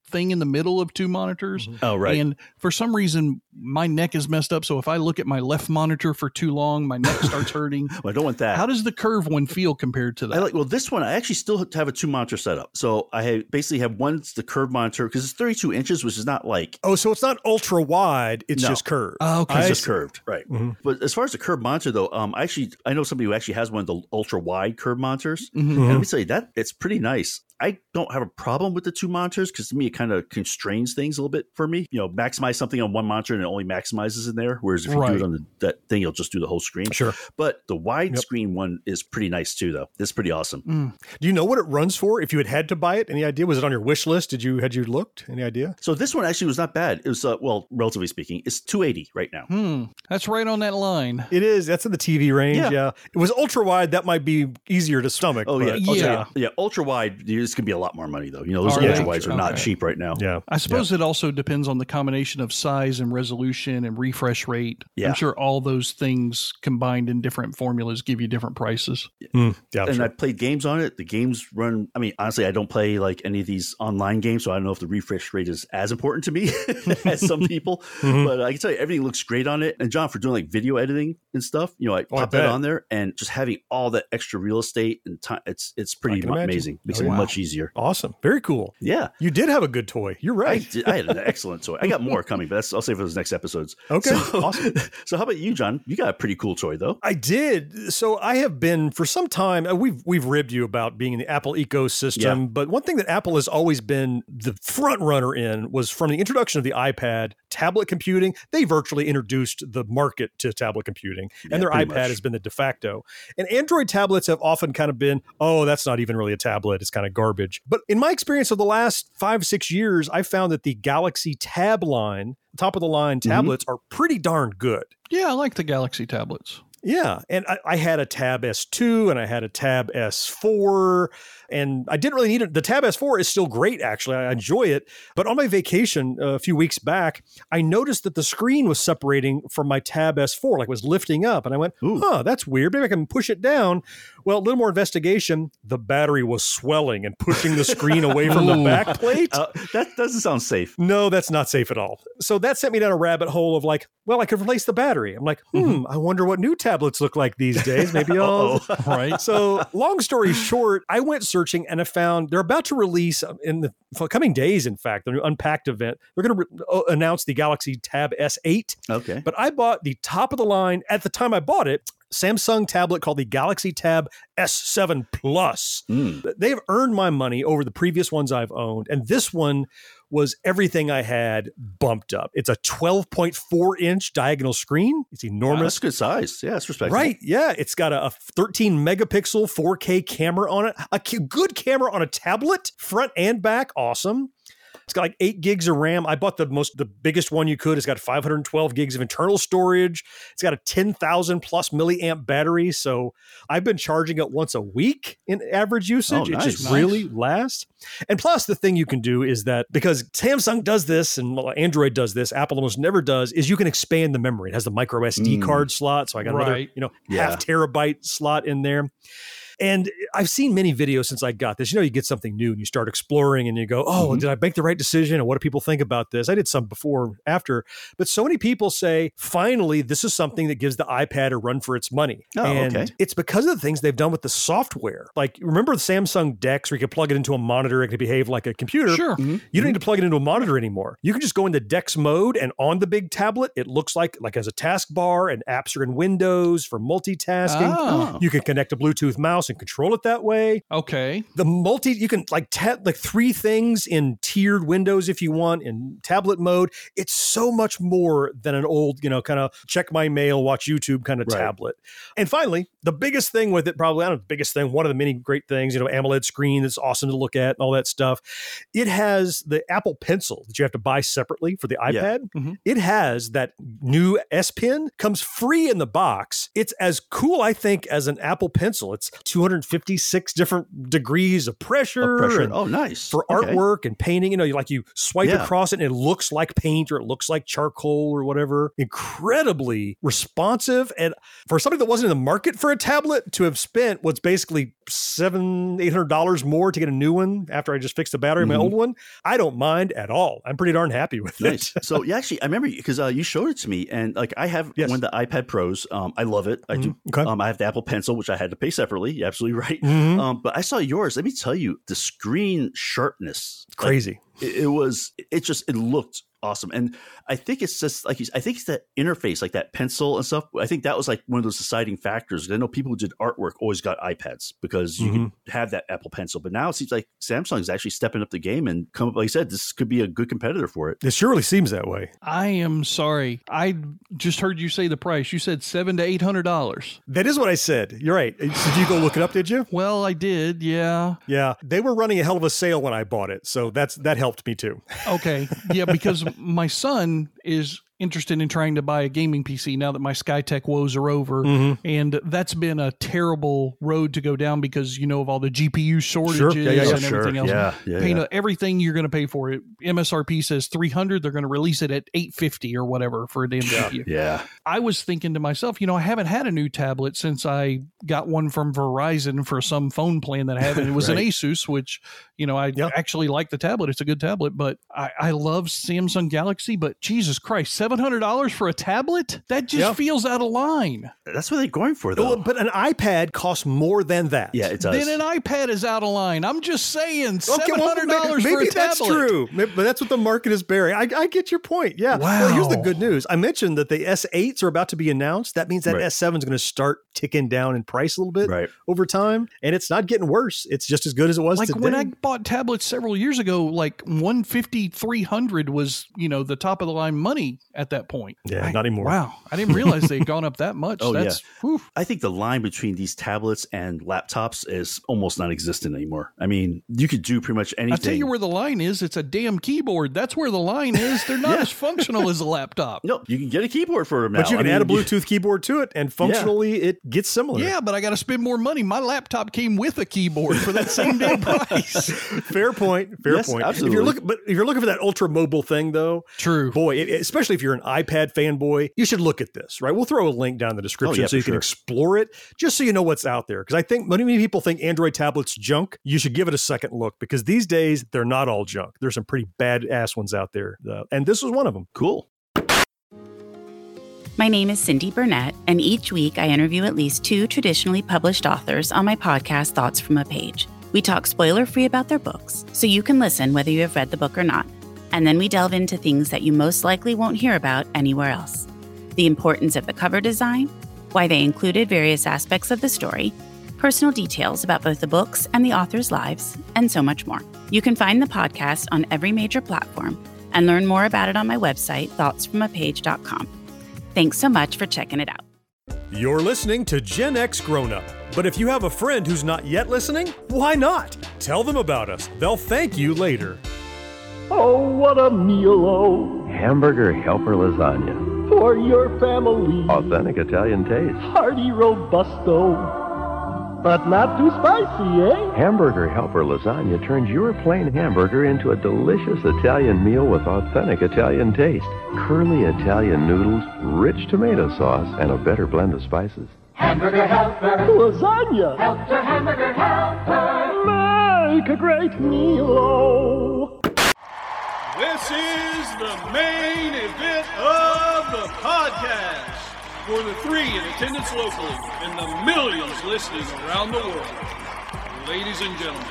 thing in the middle of two monitors. Mm-hmm. Oh, right. And for some reason, my neck is messed up. So if I look at my left monitor for too long, my neck starts hurting. Well, I don't want that. How does the curve one feel compared to that? I like, well, this one, I actually still have a two monitor setup. So I have, basically have one's the curved monitor because it's thirty-two inches, which is not like. Oh, so it's not ultra wide. It's No. just curved. Oh, okay. It's I just see. curved, right? Mm-hmm. But as far as the curved monitor, though, um, I actually I know somebody who actually has one of the ultra wide curved monitors, Mhm. and let me tell you that it's pretty nice. I don't have a problem with the two monitors because to me it kind of constrains things a little bit for me. You know, maximize something on one monitor and it only maximizes in there, whereas if you Right. do it on the, that thing, you'll just do the whole screen. Sure. But the Yep. widescreen one is pretty nice too, though. It's pretty awesome. Mm. Do you know what it runs for? If you had had to buy it, any idea? Was it on your wish list? Did you had you looked? Any idea? So this one actually was not bad. It was uh, well, relatively speaking, it's two eighty right now. Hmm. That's right on that line. It is. That's in the T V range. Yeah. Yeah. It was ultra wide. That might be easier to stomach. Oh but- yeah, Yeah. ultra, yeah. Ultra wide. It's gonna be a lot more money though. You know, those Are they? ultra wides are not Okay. cheap right now. Yeah. I suppose it also depends on the combination of size and resolution and refresh rate. Yeah. I'm sure all those things combined in different formulas give you different prices. Mm, yeah. And sure. I played games on it. The games run. I mean, honestly, I don't play like any of these online games, so I don't know if the refresh rate is as important to me as some people. Mhm. But I can tell you, everything looks great on it. And John, for doing like video editing and stuff, you know, I Oh, I pop that bet. on there, and just having all that extra real estate and time, it's it's pretty can imagine. amazing. Makes Oh, it wow. much easier. Awesome. Very cool. Yeah. You did have a good toy. You're I, right. did, I had an excellent toy. I got more coming, but that's, I'll save for those next episodes. Okay, So, awesome. So, how about you, John? You got a pretty cool toy, though. I did. So I have been for some time. uh, We've we've ribbed you about being in the Apple ecosystem, Yeah. but one thing that Apple has always been the front runner in was from the introduction of the iPad, tablet computing. They virtually introduced the market to tablet computing, Yeah, and their pretty iPad much. has been the de facto. And Android tablets have often kind of been, oh, that's not even really a tablet. It's kind of garbage. But in my experience of the last five six years, I found that the Galaxy Tab line, top of the line Mm-hmm. tablets, are pretty darn good. Yeah, I like the Galaxy tablets. Yeah. And I, I had a Tab S two and I had a Tab S four, and I didn't really need it. The Tab S four is still great, actually. I enjoy it. But on my vacation uh, a few weeks back, I noticed that the screen was separating from my Tab S four, like it was lifting up. And I went, Ooh. huh, that's weird. Maybe I can push it down. Well, a little more investigation, the battery was swelling and pushing the screen away from the Ooh. back plate. Uh, that doesn't sound safe. No, that's not safe at all. So that sent me down a rabbit hole of like, well, I could replace the battery. I'm like, hmm, Mm-hmm. I wonder what new tablets look like these days. Maybe I'll. Uh-oh. Right. So long story short, I went searching and I found they're about to release um, in the for coming days, in fact, the new Unpacked event. They're going to re- uh, announce the Galaxy Tab S eight. Okay. But I bought the top of the line at the time I bought it. Samsung tablet called the Galaxy Tab S seven Plus. Mm. They've earned my money over the previous ones I've owned, and this one was everything I had bumped up. It's a twelve point four inch diagonal screen. It's Wow, enormous. that's good size. Yeah, that's respectable. Right. Yeah. It's got a, a thirteen megapixel four K camera on it. A c- good camera on a tablet, front and back. Awesome. It's got like eight gigs of RAM. I bought the most, the biggest one you could. It's got five hundred twelve gigs of internal storage. It's got a ten thousand plus milliamp battery. So I've been charging it once a week in average usage. Oh, It just nice. really lasts. And plus, the thing you can do is that because Samsung does this and well, Android does this, Apple almost never does, is you can expand the memory. It has the micro S D Mm. card slot. So I got another, Right. you know, Yeah. half terabyte slot in there. And I've seen many videos since I got this. You know, you get something new and you start exploring and you go, oh, Mhm. did I make the right decision? And what do people think about this? I did some before, after. But so many people say, finally, this is something that gives the iPad a run for its money. Oh, and okay. it's because of the things they've done with the software. Like, remember the Samsung Dex where you could plug it into a monitor, it could behave like a computer? Sure. Mm-hmm. You don't need to plug it into a monitor anymore. You can just go into Dex mode, and on the big tablet, it looks like like as a taskbar, and apps are in Windows for multitasking. Oh. You can connect a Bluetooth mouse and control it that way. Okay. The multi, you can like tap like three things in tiered windows if you want in tablet mode. It's so much more than an old, you know, kind of check my mail, watch YouTube kind of Right. tablet. And finally, the biggest thing with it, probably, I don't know, the biggest thing, one of the many great things, you know, AMOLED screen that's awesome to look at and all that stuff. It has the Apple Pencil that you have to buy separately for the Yeah. iPad. Mhm. It has that new S Pen, comes free in the box. It's as cool, I think, as an Apple Pencil. It's two hundred fifty-six different degrees of pressure. Oh, pressure. and Oh, nice. for Okay. artwork and painting, you know, you like you swipe Yeah. across it and it looks like paint or it looks like charcoal or whatever. Incredibly responsive. And for somebody that wasn't in the market for a tablet to have spent what's basically seven, eight hundred dollars more to get a new one after I just fixed the battery in Mm-hmm. my old one. I don't mind at all. I'm pretty darn happy with Nice. it. So yeah, actually, I remember because uh, you showed it to me, and like I have Yes. one of the iPad Pros. Um, I love it. I do. Mhm. Okay. Um, I have the Apple Pencil, which I had to pay separately. You're absolutely right. Mhm. Um, but I saw yours. Let me tell you, the screen sharpness, like, Crazy. it, it was. It just. It looked awesome, and I think it's just like you, I think it's that interface, like that pencil and stuff. I think that was like one of those deciding factors. I know people who did artwork always got iPads because you Mhm. could have that Apple Pencil, but now it seems like Samsung is actually stepping up the game and come up. Like I said, this could be a good competitor for it. It surely seems that way. I am sorry. I just heard you say the price. You said seven to eight hundred dollars. That is what I said. You're right. Did you go look it up, did you? Well, I did, yeah. Yeah. They were running a hell of a sale when I bought it. So that's that helped me too. Okay. Yeah, because my son is interested in trying to buy a gaming P C now that my Skytech woes are over. Mhm. And that's been a terrible road to go down because, you know, of all the G P U shortages Sure. Yeah, yeah, yeah. and Sure. everything else. Yeah, yeah, Paying yeah. everything you're going to pay for it. M S R P says three hundred. They're going to release it at eight fifty or whatever for a damn G P U. Yeah. I was thinking to myself, you know, I haven't had a new tablet since I got one from Verizon for some phone plan that I have. And it was an Right. Asus, which, you know, I Yep. actually like the tablet. It's a good tablet, but I, I love Samsung Galaxy. But Jesus Christ, seven hundred dollars for a tablet? That just Yep. feels out of line. That's what they're going for, though. Well, but an iPad costs more than that. yeah, it does. Then an iPad is out of line. I'm just saying, Okay, seven well, hundred maybe, dollars maybe for a that's tablet. true. Maybe- But that's what the market is bearing. I, I get your point. Yeah. Well, here's the Wow. good news. I mentioned that the S eights are about to be announced. That means that Right. S seven is going to start ticking down in price a little bit Right. over time. And it's not getting worse. It's just as good as it was Like today. when I bought tablets several years ago, like one fifty, three hundred was, you know, the top of the line money at that point. Yeah, I- not anymore. Wow. I didn't realize they'd gone up that much. Oh, That's, whew. I think the line between these tablets and laptops is almost non-existent anymore. I mean, you could do pretty much anything. I'll tell you where the line is. It's a damn keyboard. That's where the line is. They're not Yeah. as functional as a laptop. No, you can get a keyboard for them now. but you can I add a mean, Bluetooth keyboard to it, and functionally it gets similar. Yeah, but I got to spend more money. My laptop came with a keyboard for that same damn price. Fair point. Fair Yes, point. absolutely. If you're looking, but if you're looking for that ultra mobile thing, though, True. boy, it, especially if you're an iPad fanboy, you should look at this. Right? We'll throw a link down in the description Oh, yeah, so you for can sure. explore it, just so you know what's out there. Because I think many, many people think Android tablets junk. You should give it a second look because these days they're not all junk. There's some pretty badass ones out there, uh, and this was one of them. Cool. My name is Cindy Burnett, and each week I interview at least two traditionally published authors on my podcast, Thoughts from a Page. We talk spoiler-free about their books, so you can listen whether you have read the book or not. And then we delve into things that you most likely won't hear about anywhere else. The importance of the cover design, why they included various aspects of the story, personal details about both the books and the authors' lives, and so much more. You can find the podcast on every major platform and learn more about it on my website, thoughts from a page dot com. Thanks so much for checking it out. You're listening to Gen X Grown Up. But if you have a friend who's not yet listening, why not? Tell them about us. They'll thank you later. Oh, what a meal, oh, Hamburger helper lasagna. for your family. Authentic Italian taste. Hearty robusto, but not too spicy, eh? Hamburger helper lasagna turns your plain hamburger into a delicious Italian meal with authentic Italian taste. Curly Italian noodles, rich tomato sauce, and a better blend of spices. Hamburger helper, lasagna. Helper, hamburger helper. Make a great meal, oh. This is the main event of the podcast. For the three in attendance locally and the millions listening around the world. Ladies and gentlemen,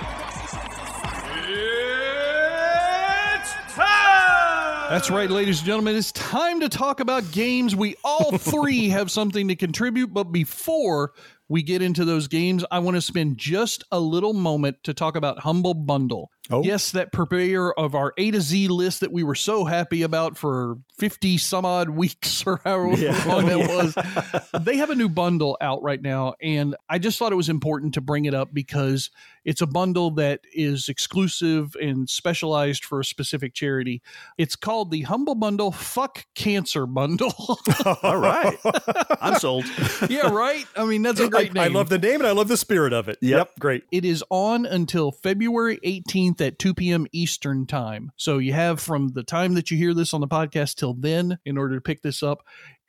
it's time! That's right, ladies and gentlemen. It's time to talk about games. We all three have something to contribute, but before we get into those games, I want to spend just a little moment to talk about Humble Bundle. Oh. Yes, that purveyor of our A to Z list that we were so happy about for fifty some odd weeks or however Yeah. long that was. They have a new bundle out right now, and I just thought it was important to bring it up because it's a bundle that is exclusive and specialized for a specific charity. It's called the Humble Bundle Fuck Cancer Bundle. All right. I'm sold. Yeah, right? I mean, that's a great I, name. I love the name and I love the spirit of it. Yep. Great. It is on until February eighteenth at two p.m. Eastern time. So you have from the time that you hear this on the podcast till then in order to pick this up.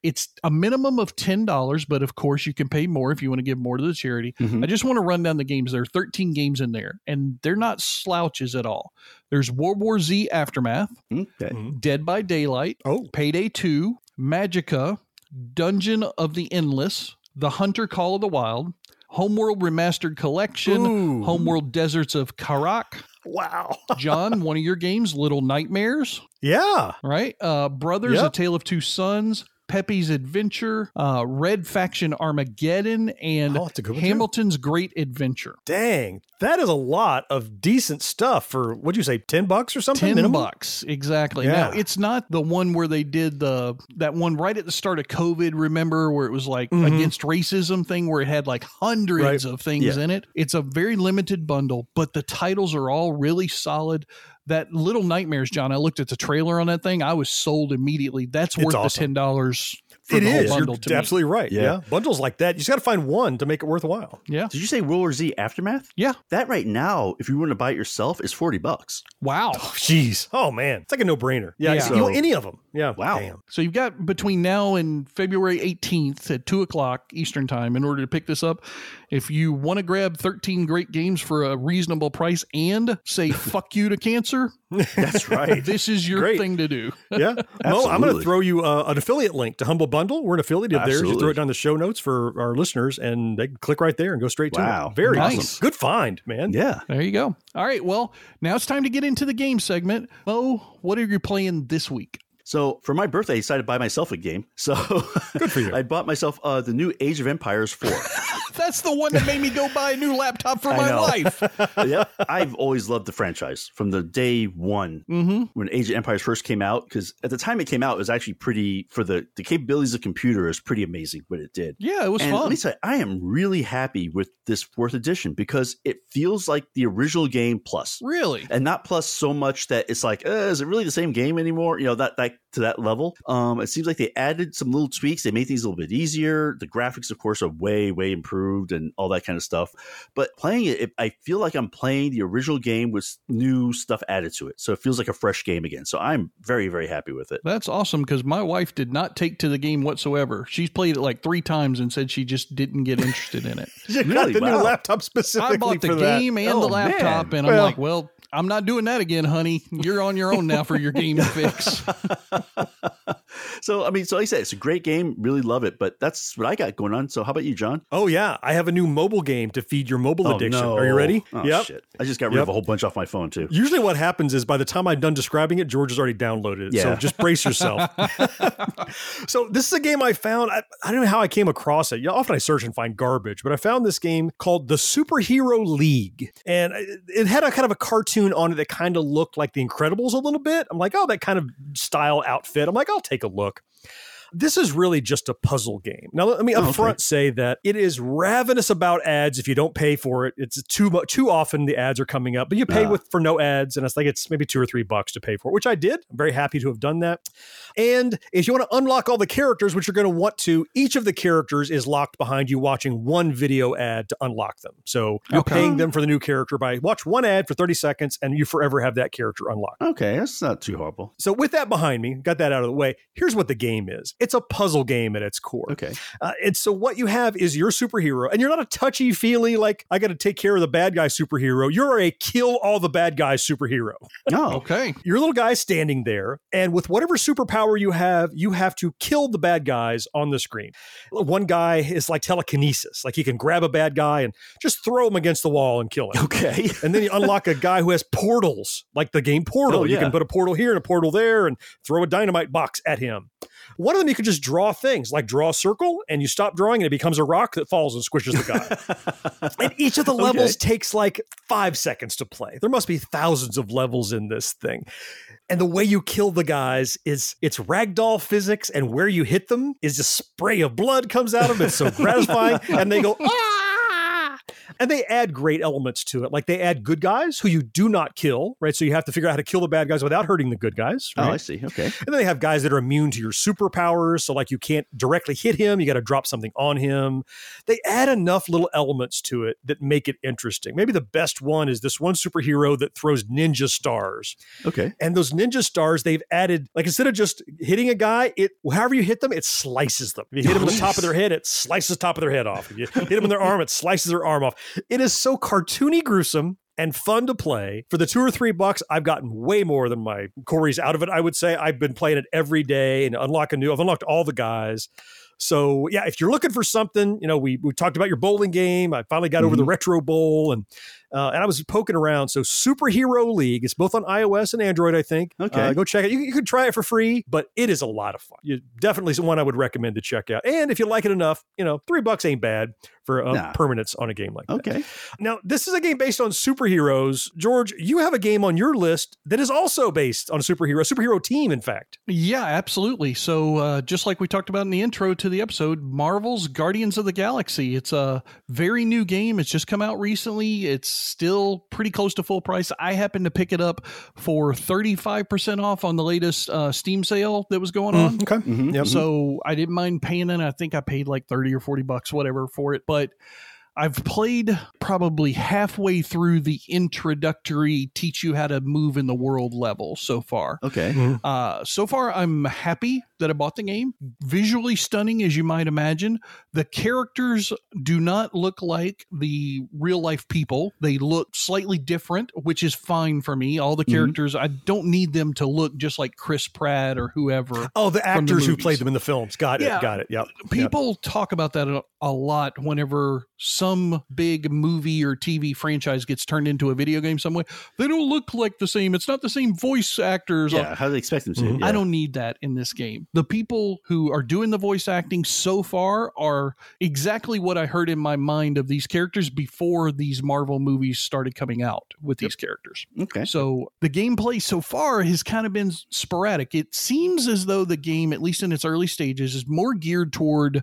It's a minimum of ten dollars, but of course you can pay more if you want to give more to the charity. Mhm. I just want to run down the games. There are thirteen games in there, and they're not slouches at all. There's World War Z Aftermath, Okay. Dead by Daylight, Oh. Payday two, Magicka, Dungeon of the Endless, The Hunter Call of the Wild, Homeworld Remastered Collection, Ooh. Homeworld Deserts of Karak. Wow. John, one of your games, Little Nightmares, Yeah. right? Uh, Brothers, Yep. A Tale of Two Sons, Pepe's Adventure, uh, Red Faction Armageddon, and Oh, that's a good one, too. Hamilton's Great Adventure. Dang. That is a lot of decent stuff for, what'd you say, ten bucks or something? Ten minimum? bucks, exactly. Yeah. Now it's not the one where they did the that one right at the start of COVID. Remember where it was like Mhm. against racism thing, where it had like hundreds Right. of things Yeah. in it. It's a very limited bundle, but the titles are all really solid. That Little Nightmares, John. I looked at the trailer on that thing. I was sold immediately. That's It's worth awesome. the ten dollars for It the whole is. bundle You're to me. absolutely right. Yeah. Yeah. Bundles like that, you just got to find one to make it worthwhile. Yeah. Did you say World War Z Aftermath? Yeah. That right now, if you want to buy it yourself, is forty bucks. Wow. Jeez. Oh, man. It's like a no brainer. Yeah. Yeah. You know, So- any of them. Yeah. Wow. Damn. So you've got between now and February eighteenth at two o'clock Eastern time in order to pick this up. If you want to grab thirteen great games for a reasonable price and say fuck you to cancer, That's right. this is your Great. thing to do. Yeah. Mo, I'm going to Absolutely. throw you uh, an affiliate link to Humble Bundle. We're an affiliate of theirs. You throw Absolutely. it down in the show notes for our listeners, and they can click right there and go straight to Wow. it. Very Nice. awesome. Good find, man. Yeah. There you go. All right. Well, now it's time to get into the game segment. Mo, what are you playing this week? So for my birthday, I decided to buy myself a game. So Good for you. I bought myself uh, the new Age of Empires four. That's the one that made me go buy a new laptop for I my know. life. Yep. I've always loved the franchise from the day one Mm-hmm. when Age of Empires first came out. Because at the time it came out, it was actually pretty, for the, the capabilities of the computer, is pretty amazing what it did. Yeah, it was and fun. let me say, I am really happy with this fourth edition because it feels like the original game plus. Really? And not plus so much that it's like, uh, is it really the same game anymore? You know, that, that to that level. Um, it seems like they added some little tweaks. They made things a little bit easier. The graphics, of course, are way, way improved and all that kind of stuff. But playing it, it, I feel like I'm playing the original game with new stuff added to it. So it feels like a fresh game again. So I'm very, very happy with it. That's awesome because my wife did not take to the game whatsoever. She's played it like three times and said she just didn't get interested in it. You got Really? the new Wow. laptop specifically I bought the for that. game and Oh, the laptop, man. and I'm Well- like, well, I'm not doing that again, honey. You're on your own now for your game fix. So, I mean, so like I said, it's a great game. Really love it. But that's what I got going on. So how about you, John? Oh, yeah. I have a new mobile game to feed your mobile Oh, addiction. no. Are you ready? Oh, Yep. shit. I just got rid Yep. of a whole bunch off my phone, too. Usually what happens is by the time I'm done describing it, George has already downloaded it. So Yeah. just brace yourself. So this is a game I found. I, I don't know how I came across it. You know, often I search and find garbage, but I found this game called The Superhero League. And it, it had a kind of a cartoon on it that kind of looked like The Incredibles a little bit. I'm like, oh, that kind of style outfit. I'm like, I'll take a look. This is really just a puzzle game. Now, let me Oh, up okay. front say that it is ravenous about ads if you don't pay for it. It's too much, too often the ads are coming up, but you pay Ah. with for no ads, and it's like it's maybe two or three bucks to pay for it, which I did. I'm very happy to have done that. And if you want to unlock all the characters, which you're going to want to, each of the characters is locked behind you watching one video ad to unlock them. So you're Okay. paying them for the new character by watch one ad for thirty seconds, and you forever have that character unlocked. Okay, that's not too horrible. So with that behind me, got that out of the way, here's what the game is. It's a puzzle game at its core. Okay. Uh, and so what you have is your superhero, and you're not a touchy-feely, like, I got to take care of the bad guy superhero. You're a kill all the bad guys superhero. Oh, Okay. Your little guy standing there, and with whatever superpower you have, you have to kill the bad guys on the screen. One guy is like telekinesis, like he can grab a bad guy and just throw him against the wall and kill him. okay. And then you unlock a guy who has portals, like the game Portal. Oh, You yeah. can put a portal here and a portal there and throw a dynamite box at him. One of them, you can just draw things, like draw a circle, and you stop drawing, and it becomes a rock that falls and squishes the guy. And each of the levels Okay. takes like five seconds to play. There must be thousands of levels in this thing. And the way you kill the guys is it's ragdoll physics, and where you hit them is a spray of blood comes out of them. It's so gratifying. And they go, ah! And they add great elements to it. Like they add good guys who you do not kill, right? So you have to figure out how to kill the bad guys without hurting the good guys. Right? Oh, I see. Okay. And then they have guys that are immune to your superpowers. So like you can't directly hit him. You got to drop something on him. They add enough little elements to it that make it interesting. Maybe the best one is this one superhero that throws ninja stars. Okay. And those ninja stars, they've added, like instead of just hitting a guy, it however you hit them, it slices them. If you hit them on the top of their head, it slices the top of their head off. If you hit them in their arm, it slices their arm off. It is so cartoony gruesome and fun to play. For the two or three bucks, I've gotten way more than my Corey's out of it, I would say. I've been playing it every day and unlocking new. I've unlocked all the guys. So yeah, if you're looking for something, you know, we we talked about your bowling game. I finally got mm-hmm. over the Retro Bowl, and uh, and I was poking around. So Superhero League, it's both on iOS and Android, I think. Okay, uh, go check it. You, you could try it for free, but it is a lot of fun. You definitely one I would recommend to check out. And if you like it enough, you know, three bucks ain't bad for uh, nah. permanence on a game like that. Okay. Now this is a game based on superheroes. George, you have a game on your list that is also based on a superhero, a superhero team, in fact. Yeah, absolutely. So uh, just like we talked about in the intro to the episode, Marvel's Guardians of the Galaxy. It's a very new game. It's just come out recently. It's still pretty close to full price. I happened to pick it up for thirty-five percent off on the latest uh, Steam sale that was going on. Mm, okay. Mm-hmm. Yep. So I didn't mind paying it. I think I paid like thirty or forty bucks, whatever, for it. But I've played probably halfway through the introductory teach you how to move in the world level so far. Okay. Mm-hmm. Uh, so far, I'm happy that I bought the game. Visually stunning, as you might imagine. The characters do not look like the real life people. They look slightly different, which is fine for me. All the characters, mm-hmm. I don't need them to look just like Chris Pratt or whoever. Oh, the actors the who played them in the films. Got it. Yeah. Got it. Yep. People yep. talk about that a, a lot whenever some big movie or T V franchise gets turned into a video game some way. They don't look like the same. It's not the same voice actors. Yeah, how do they expect them to? Mm-hmm. Yeah. I don't need that in this game. The people who are doing the voice acting so far are exactly what I heard in my mind of these characters before these Marvel movies started coming out with these yep. characters. Okay. So the gameplay so far has kind of been sporadic. It seems as though the game, at least in its early stages, is more geared toward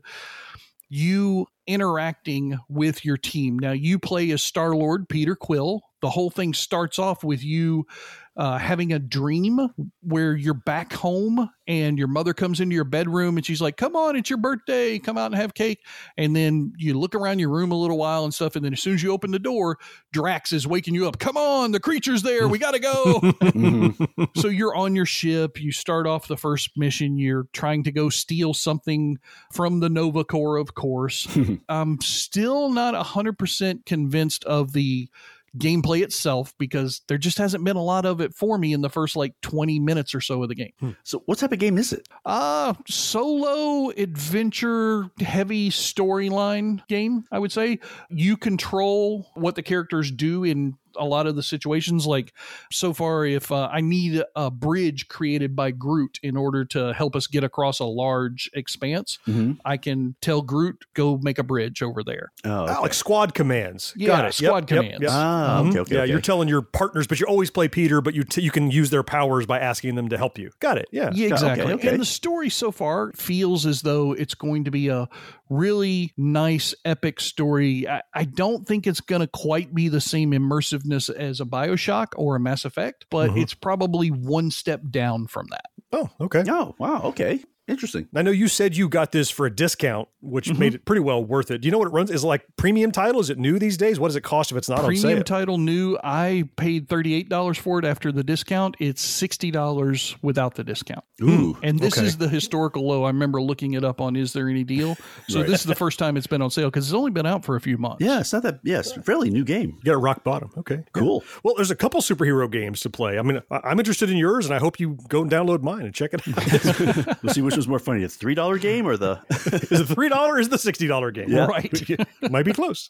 you interacting with your team. Now, you play as Star-Lord, Peter Quill. The whole thing starts off with you uh, having a dream where you're back home and your mother comes into your bedroom and she's like, come on, it's your birthday, come out and have cake. And then you look around your room a little while and stuff. And then as soon as you open the door, Drax is waking you up. Come on, the creature's there. We got to go. mm-hmm. So you're on your ship. You start off the first mission. You're trying to go steal something from the Nova Corps, of course. I'm still not one hundred percent convinced of the gameplay itself because there just hasn't been a lot of it for me in the first like twenty minutes or so of the game. Hmm. So what type of game is it? Uh, solo adventure heavy storyline game, I would say. You control what the characters do in a lot of the situations. Like so far, if uh, I need a bridge created by Groot in order to help us get across a large expanse, mm-hmm. I can tell Groot, go make a bridge over there. Oh, okay. oh like squad commands. Yeah, Got it. squad yep, commands. Yep, yep. Ah, mm-hmm. okay, okay. Yeah, okay. you're telling your partners, but you always play Peter, but you t- you can use their powers by asking them to help you. Got it. Yeah. Yeah, exactly. Okay, okay. And the story so far feels as though it's going to be a really nice, epic story. I, I don't think it's going to quite be the same immersiveness as a BioShock or a Mass Effect, but mm-hmm. it's probably one step down from that. Oh, okay. Oh, wow. Okay. Interesting. I know you said you got this for a discount, which mm-hmm. made it pretty well worth it. Do you know what it runs? Is it like premium title? Is it new these days? What does it cost if it's not premium on sale? Premium title new. I paid thirty-eight dollars for it after the discount. It's sixty dollars without the discount. Ooh. And this okay. is the historical low. I remember looking it up on Is There Any Deal? So right. this is the first time it's been on sale because it's only been out for a few months. Yeah, it's not that, yes, yeah, fairly new game. You got a rock bottom. Okay. Cool. Yeah. Well, there's a couple superhero games to play. I mean, I'm interested in yours and I hope you go and download mine and check it out. We'll see which was more funny. It's three dollar game or the is it three dollars or is the sixty dollar game? Yeah. Right. Might be close.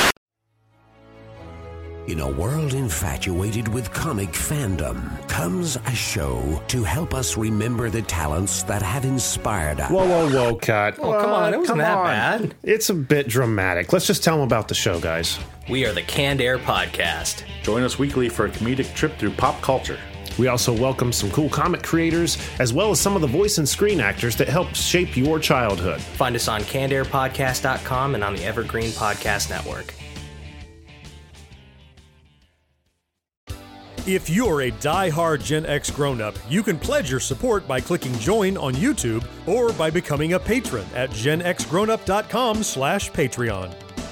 In a world infatuated with comic fandom comes a show to help us remember the talents that have inspired us. Whoa, whoa, whoa, cut. Oh, come on. It wasn't that on. bad. It's a bit dramatic. Let's just tell them about the show, guys. We are the Canned Air Podcast. Join us weekly for a comedic trip through pop culture. We also welcome some cool comic creators, as well as some of the voice and screen actors that helped shape your childhood. Find us on canned air podcast dot com and on the Evergreen Podcast Network. If you're a die-hard Gen X grown-up, you can pledge your support by clicking join on YouTube or by becoming a patron at genxgrownup.com slash Patreon.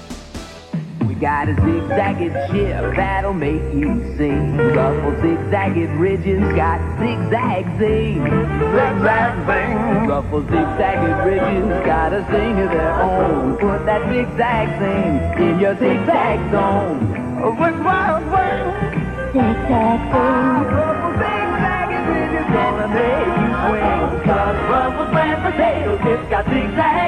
We got a zigzagged ship that'll make you sing. Ruffle zigzagged ridges got zigzag zing. Zigzag zing. Ruffle zigzagged ridges got a zing of their own. Put that zigzag zing in your zigzag zone. Zigzag zing. Zigzag zing. Ruffle zigzagged ridges gonna make you swing. Cause Ruffle's mashed potato chips got zigzag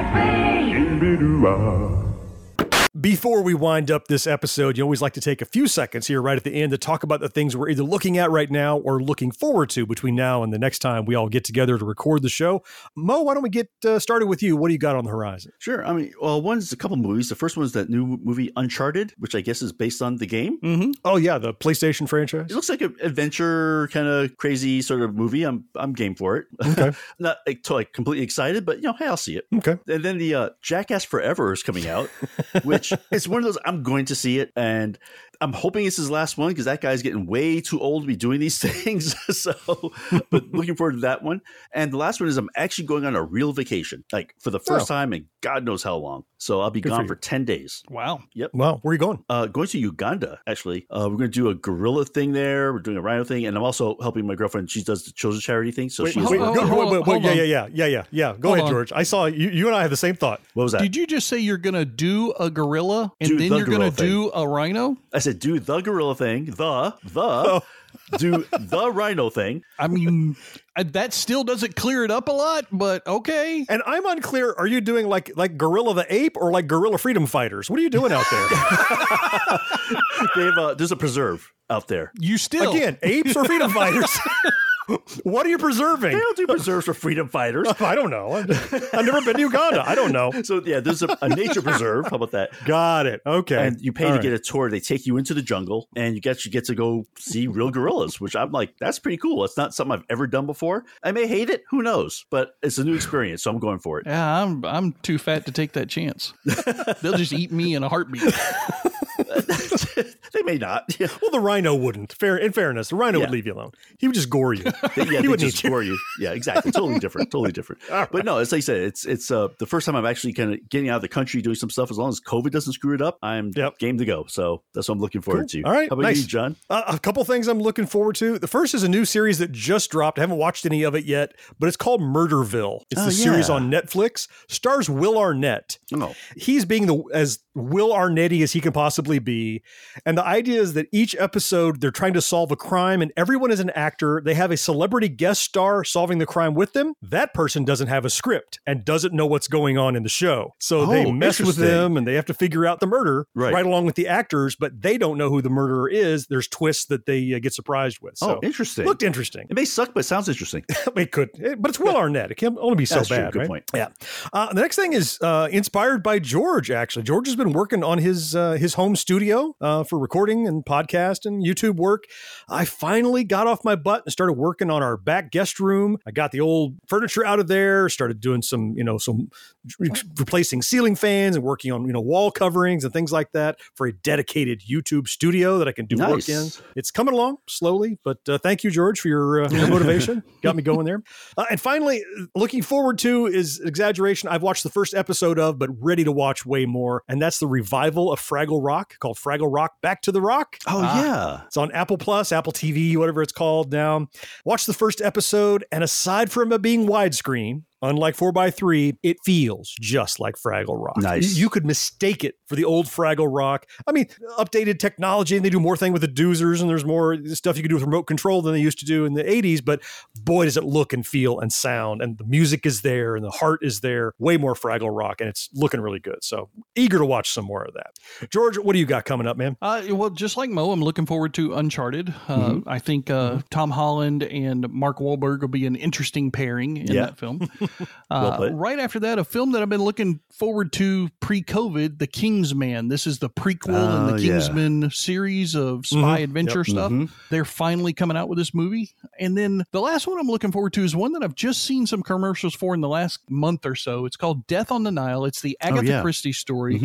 zing. Before we wind up this episode, you always like to take a few seconds here right at the end to talk about the things we're either looking at right now or looking forward to between now and the next time we all get together to record the show. Mo, why don't we get uh, started with you? What do you got on the horizon? Sure. I mean, well, one's a couple movies. The first one's that new movie Uncharted, which I guess is based on the game. Mm-hmm. Oh, yeah, the PlayStation franchise. It looks like an adventure kind of crazy sort of movie. I'm I'm game for it. Okay. Not like, to, like completely excited, but, you know, hey, I'll see it. Okay. And then the uh, Jackass Forever is coming out, which it's one of those, I'm going to see it, and I'm hoping it's his last one because that guy's getting way too old to be doing these things. So, but looking forward to that one. And the last one is I'm actually going on a real vacation, like for the first Oh. time in God knows how long. So I'll be Good for gone you. for ten days. Wow. Yep. Wow. Where are you going? Uh, going to Uganda, actually. Uh, we're going to do a gorilla thing there. We're doing a rhino thing. And I'm also helping my girlfriend. She does the children's charity thing. So Wait, she's wait, hold- go- hold- wait, wait, hold yeah, on. yeah, yeah, yeah, yeah, yeah. Go Hold ahead, on. George. I saw you. You and I have the same thought. What was that? Did you just say you're going to do a gorilla and Do then the you're going to gorilla do a rhino? I said, do the gorilla thing, the, the, Oh. do the rhino thing. I mean, uh, that still doesn't clear it up a lot, but okay. And I'm unclear. Are you doing like like Gorilla the Ape or like Gorilla Freedom Fighters? What are you doing out there? They have a, there's a preserve out there. You still Again, apes or freedom fighters? What are you preserving? They don't do preserves for freedom fighters. I don't know. I've never been to Uganda. I don't know. So yeah, there's a, a nature preserve. How about that? Got it. Okay. And you pay All to right. get a tour. They take you into the jungle, and you get you get to go see real gorillas, which I'm like, that's pretty cool. It's not something I've ever done before. I may hate it, who knows? But it's a new experience, so I'm going for it. Yeah, I'm I'm too fat to take that chance. They'll just eat me in a heartbeat. They may not. Yeah, Well, the rhino wouldn't. Fair, in fairness, the rhino Yeah. would leave you alone. He would just gore you. They, yeah, he they would just need score you. Yeah, exactly. Totally different. Totally different. But no, as I said, it's it's uh, the first time I'm actually kind of getting out of the country, doing some stuff. As long as COVID doesn't screw it up, I'm Yep. game to go. So that's what I'm looking forward Cool. to. All right, How about nice. you, John? Uh, a couple things I'm looking forward to. The first is a new series that just dropped. I haven't watched any of it yet, but it's called Murderville. It's Oh, the series yeah. on Netflix. Stars Will Arnett. Oh, He's being the as Will Arnetty as he can possibly be. And the idea is that each episode they're trying to solve a crime and everyone is an actor. They have a celebrity guest star solving the crime with them. That person doesn't have a script and doesn't know what's going on in the show. So they Oh, mess with interesting. them and they have to figure out the murder Right. right along with the actors, but they don't know who the murderer is. There's twists that they uh, get surprised with. So oh, interesting. looked interesting. It may suck, but it sounds interesting. It could, but it's Will Arnett. It can only be so That's true. bad, Good right? point. Yeah. Uh, the next thing is uh, inspired by George. Actually, George has been working on his uh, his home studio uh, for recording and podcast and YouTube work. I finally got off my butt and started working on our back guest room. I got the old furniture out of there. Started doing some, you know, some replacing ceiling fans and working on, you know, wall coverings and things like that for a dedicated YouTube studio that I can do work Nice. in. It's coming along slowly, but uh, thank you, George, for your, uh, your motivation. Got me going there. Uh, and finally, looking forward to is exaggeration. I've watched the first episode of, but ready to watch way more. And that's the revival of Fraggle Rock called Fraggle Rock Back to the Rock. Oh, Ah. yeah. It's on Apple Plus, Apple T V, whatever it's called now. Watch the first episode, and aside from it being widescreen, unlike four by three, it feels just like Fraggle Rock. Nice. You, you could mistake it for the old Fraggle Rock. I mean, updated technology, and they do more thing with the doozers, and there's more stuff you can do with remote control than they used to do in the eighties, but boy, does it look and feel and sound, and the music is there, and the heart is there. Way more Fraggle Rock, and it's looking really good. So eager to watch some more of that. George, what do you got coming up, man? Uh, well, just like Mo, I'm looking forward to Uncharted. Uh, Mm-hmm. I think uh, Tom Holland and Mark Wahlberg will be an interesting pairing in Yeah. that film. Well Uh, put. right after that, a film that I've been looking forward to pre-COVID, The Kingsman. This is the prequel in Oh, the yeah. Kingsman series of spy Mhm. adventure Yep. stuff. Mhm. They're finally coming out with this movie. And then the last one I'm looking forward to is one that I've just seen some commercials for in the last month or so. It's called Death on the Nile. It's the Agatha yeah. Christie story. Mhm.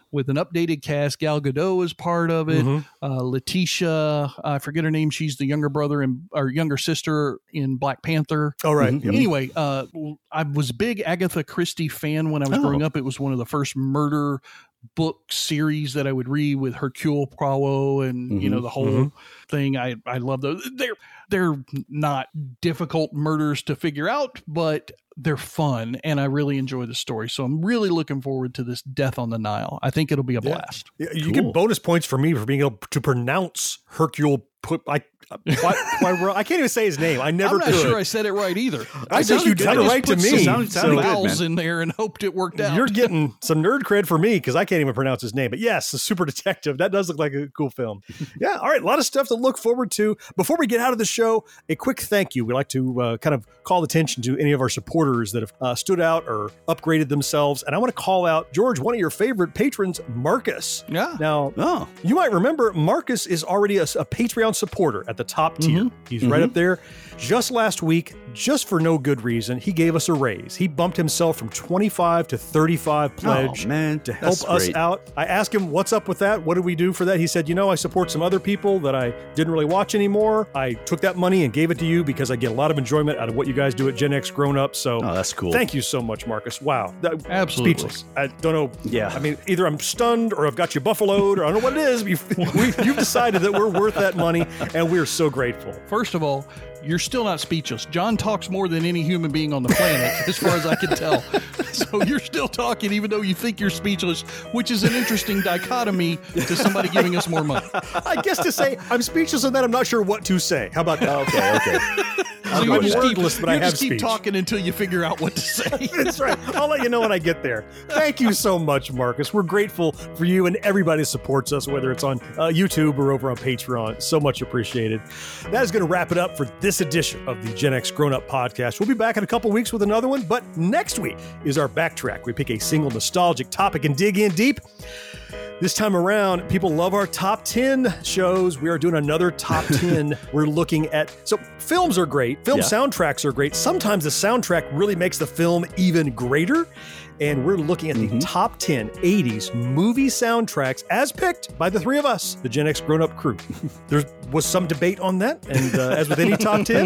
with an updated cast. Gal Gadot is part of it. Mhm. Uh, Letitia, I forget her name. She's the younger brother and or younger sister in Black Panther. Oh, right. Mhm. Yep. Anyway, uh, I was a big Agatha Christie fan when I was Oh. growing up. It was one of the first murder book series that I would read with Hercule Poirot and, you know, Mhm. the whole Mhm. thing. I, I love those. They're, they're not difficult murders to figure out, but they're fun. And I really enjoy the story. So I'm really looking forward to this Death on the Nile. I think it'll be a blast. Yeah, you get bonus points for me for being able to pronounce Hercule. Put I, why, why, I can't even say his name. I never I'm not could. sure I said it right either. I think you did it right to me. Some So- vowels in there and hoped it worked out. You're getting some nerd cred for me because I can't even pronounce his name. But yes, the Super Detective. That does look like a cool film. Yeah. All right. A lot of stuff to look forward to. Before we get out of the show, a quick thank you. We like to uh, kind of call attention to any of our supporters that have uh, stood out or upgraded themselves. And I want to call out, George, one of your favorite patrons, Marcus. Yeah. Now, oh. you might remember Marcus is already a, a Patreon supporter at the top tier. Mhm. He's right Mhm. up there. Just last week, just for no good reason, he gave us a raise. He bumped himself from twenty-five to thirty-five pledge Oh, man. to help That's us great. out. I asked him, what's up with that? What did we do for that? He said, you know, I support some other people that I didn't really watch anymore. I took that money and gave it to you because I get a lot of enjoyment out of what you guys do at Gen X Grown Up. So Oh, that's cool. Thank you so much, Marcus. Wow. That- Absolutely. Speechless. I don't know. Yeah. I mean, either I'm stunned or I've got you buffaloed or I don't know what it is. You've, we, you've decided that we're worth that money and we're so grateful. First of all, you're still not speechless. John talks more than any human being on the planet, as far as I can tell. So you're still talking, even though you think you're speechless, which is an interesting dichotomy to somebody giving us more money. I guess to say I'm speechless and that I'm not sure what to say. How about that? Okay, okay. So I'm you just keep, wordless, but I you have just keep speech. talking until you figure out what to say. That's right. I'll let you know when I get there. Thank you so much, Marcus. We're grateful for you and everybody that supports us, whether it's on uh, YouTube or over on Patreon. So much appreciated. That is going to wrap it up for this edition of the Gen X Grown Up Podcast. We'll be back in a couple weeks with another one, but next week is our backtrack. We pick a single nostalgic topic and dig in deep. This time around, people love our top ten shows. We are doing another top ten. We're looking at, so films are great. Film Yeah. soundtracks are great. Sometimes the soundtrack really makes the film even greater. And we're looking at the top ten eighties movie soundtracks as picked by the three of us, the Gen X Grown Up crew. There was some debate on that. And uh, as with any top ten,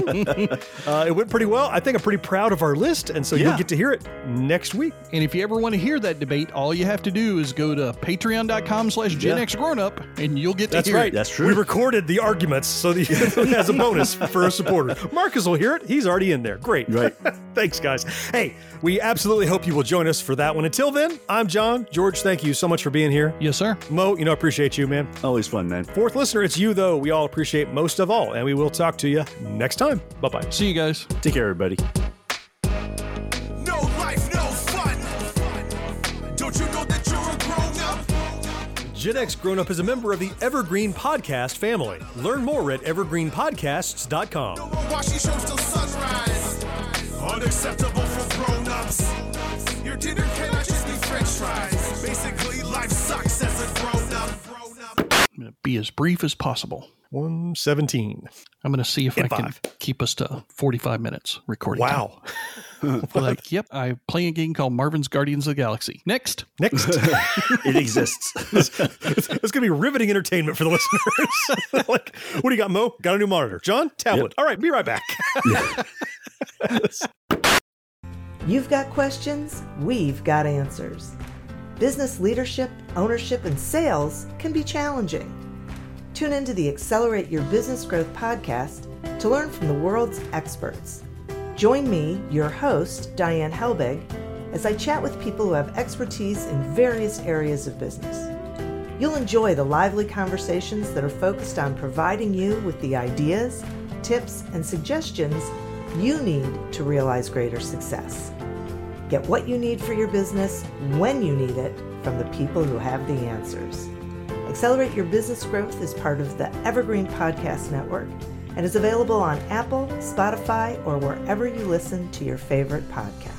uh, it went pretty well. I think I'm pretty proud of our list. And so Yeah. you'll get to hear it next week. And if you ever want to hear that debate, all you have to do is go to patreon.com slash Gen Yeah. X Grown Up and you'll get to That's hear right. it. That's true. We recorded the arguments so that you, as a bonus for a supporter. Marcus will hear it. He's already in there. Great. Right. Thanks, guys. Hey, we absolutely hope you will join us for that one. Until then, I'm John. George, thank you so much for being here. Yes, sir. Mo, you know, I appreciate you, man. Always fun, man. Fourth listener, it's you, though. We all appreciate most of all, and we will talk to you next time. Bye-bye. See you guys. Take care, everybody. No life, no fun. Don't you know that you're a grown up? Gen X Grown Up is a member of the Evergreen Podcast family. Learn more at evergreen podcasts dot com. Watching shows till sunrise. Unacceptable for grown ups. Your dinner cannot just be french fries. Basically, life sucks as a grown up. I'm going to be as brief as possible. one seventeen. I'm going to see if In I can five. keep us to forty-five minutes recording. Wow. time. Like, yep, I play a game called Marvin's Guardians of the Galaxy. Next. Next. It exists. It's going to be riveting entertainment for the listeners. Like, what do you got, Mo? Got a new monitor. John? Tablet. Yep. All right, be right back. You've got questions, we've got answers. Business leadership, ownership, and sales can be challenging. Tune into the Accelerate Your Business Growth podcast to learn from the world's experts. Join me, your host, Diane Helbig, as I chat with people who have expertise in various areas of business. You'll enjoy the lively conversations that are focused on providing you with the ideas, tips, and suggestions you need to realize greater success. Get what you need for your business when you need it from the people who have the answers. Accelerate Your Business Growth is part of the Evergreen Podcast Network and is available on Apple, Spotify, or wherever you listen to your favorite podcast.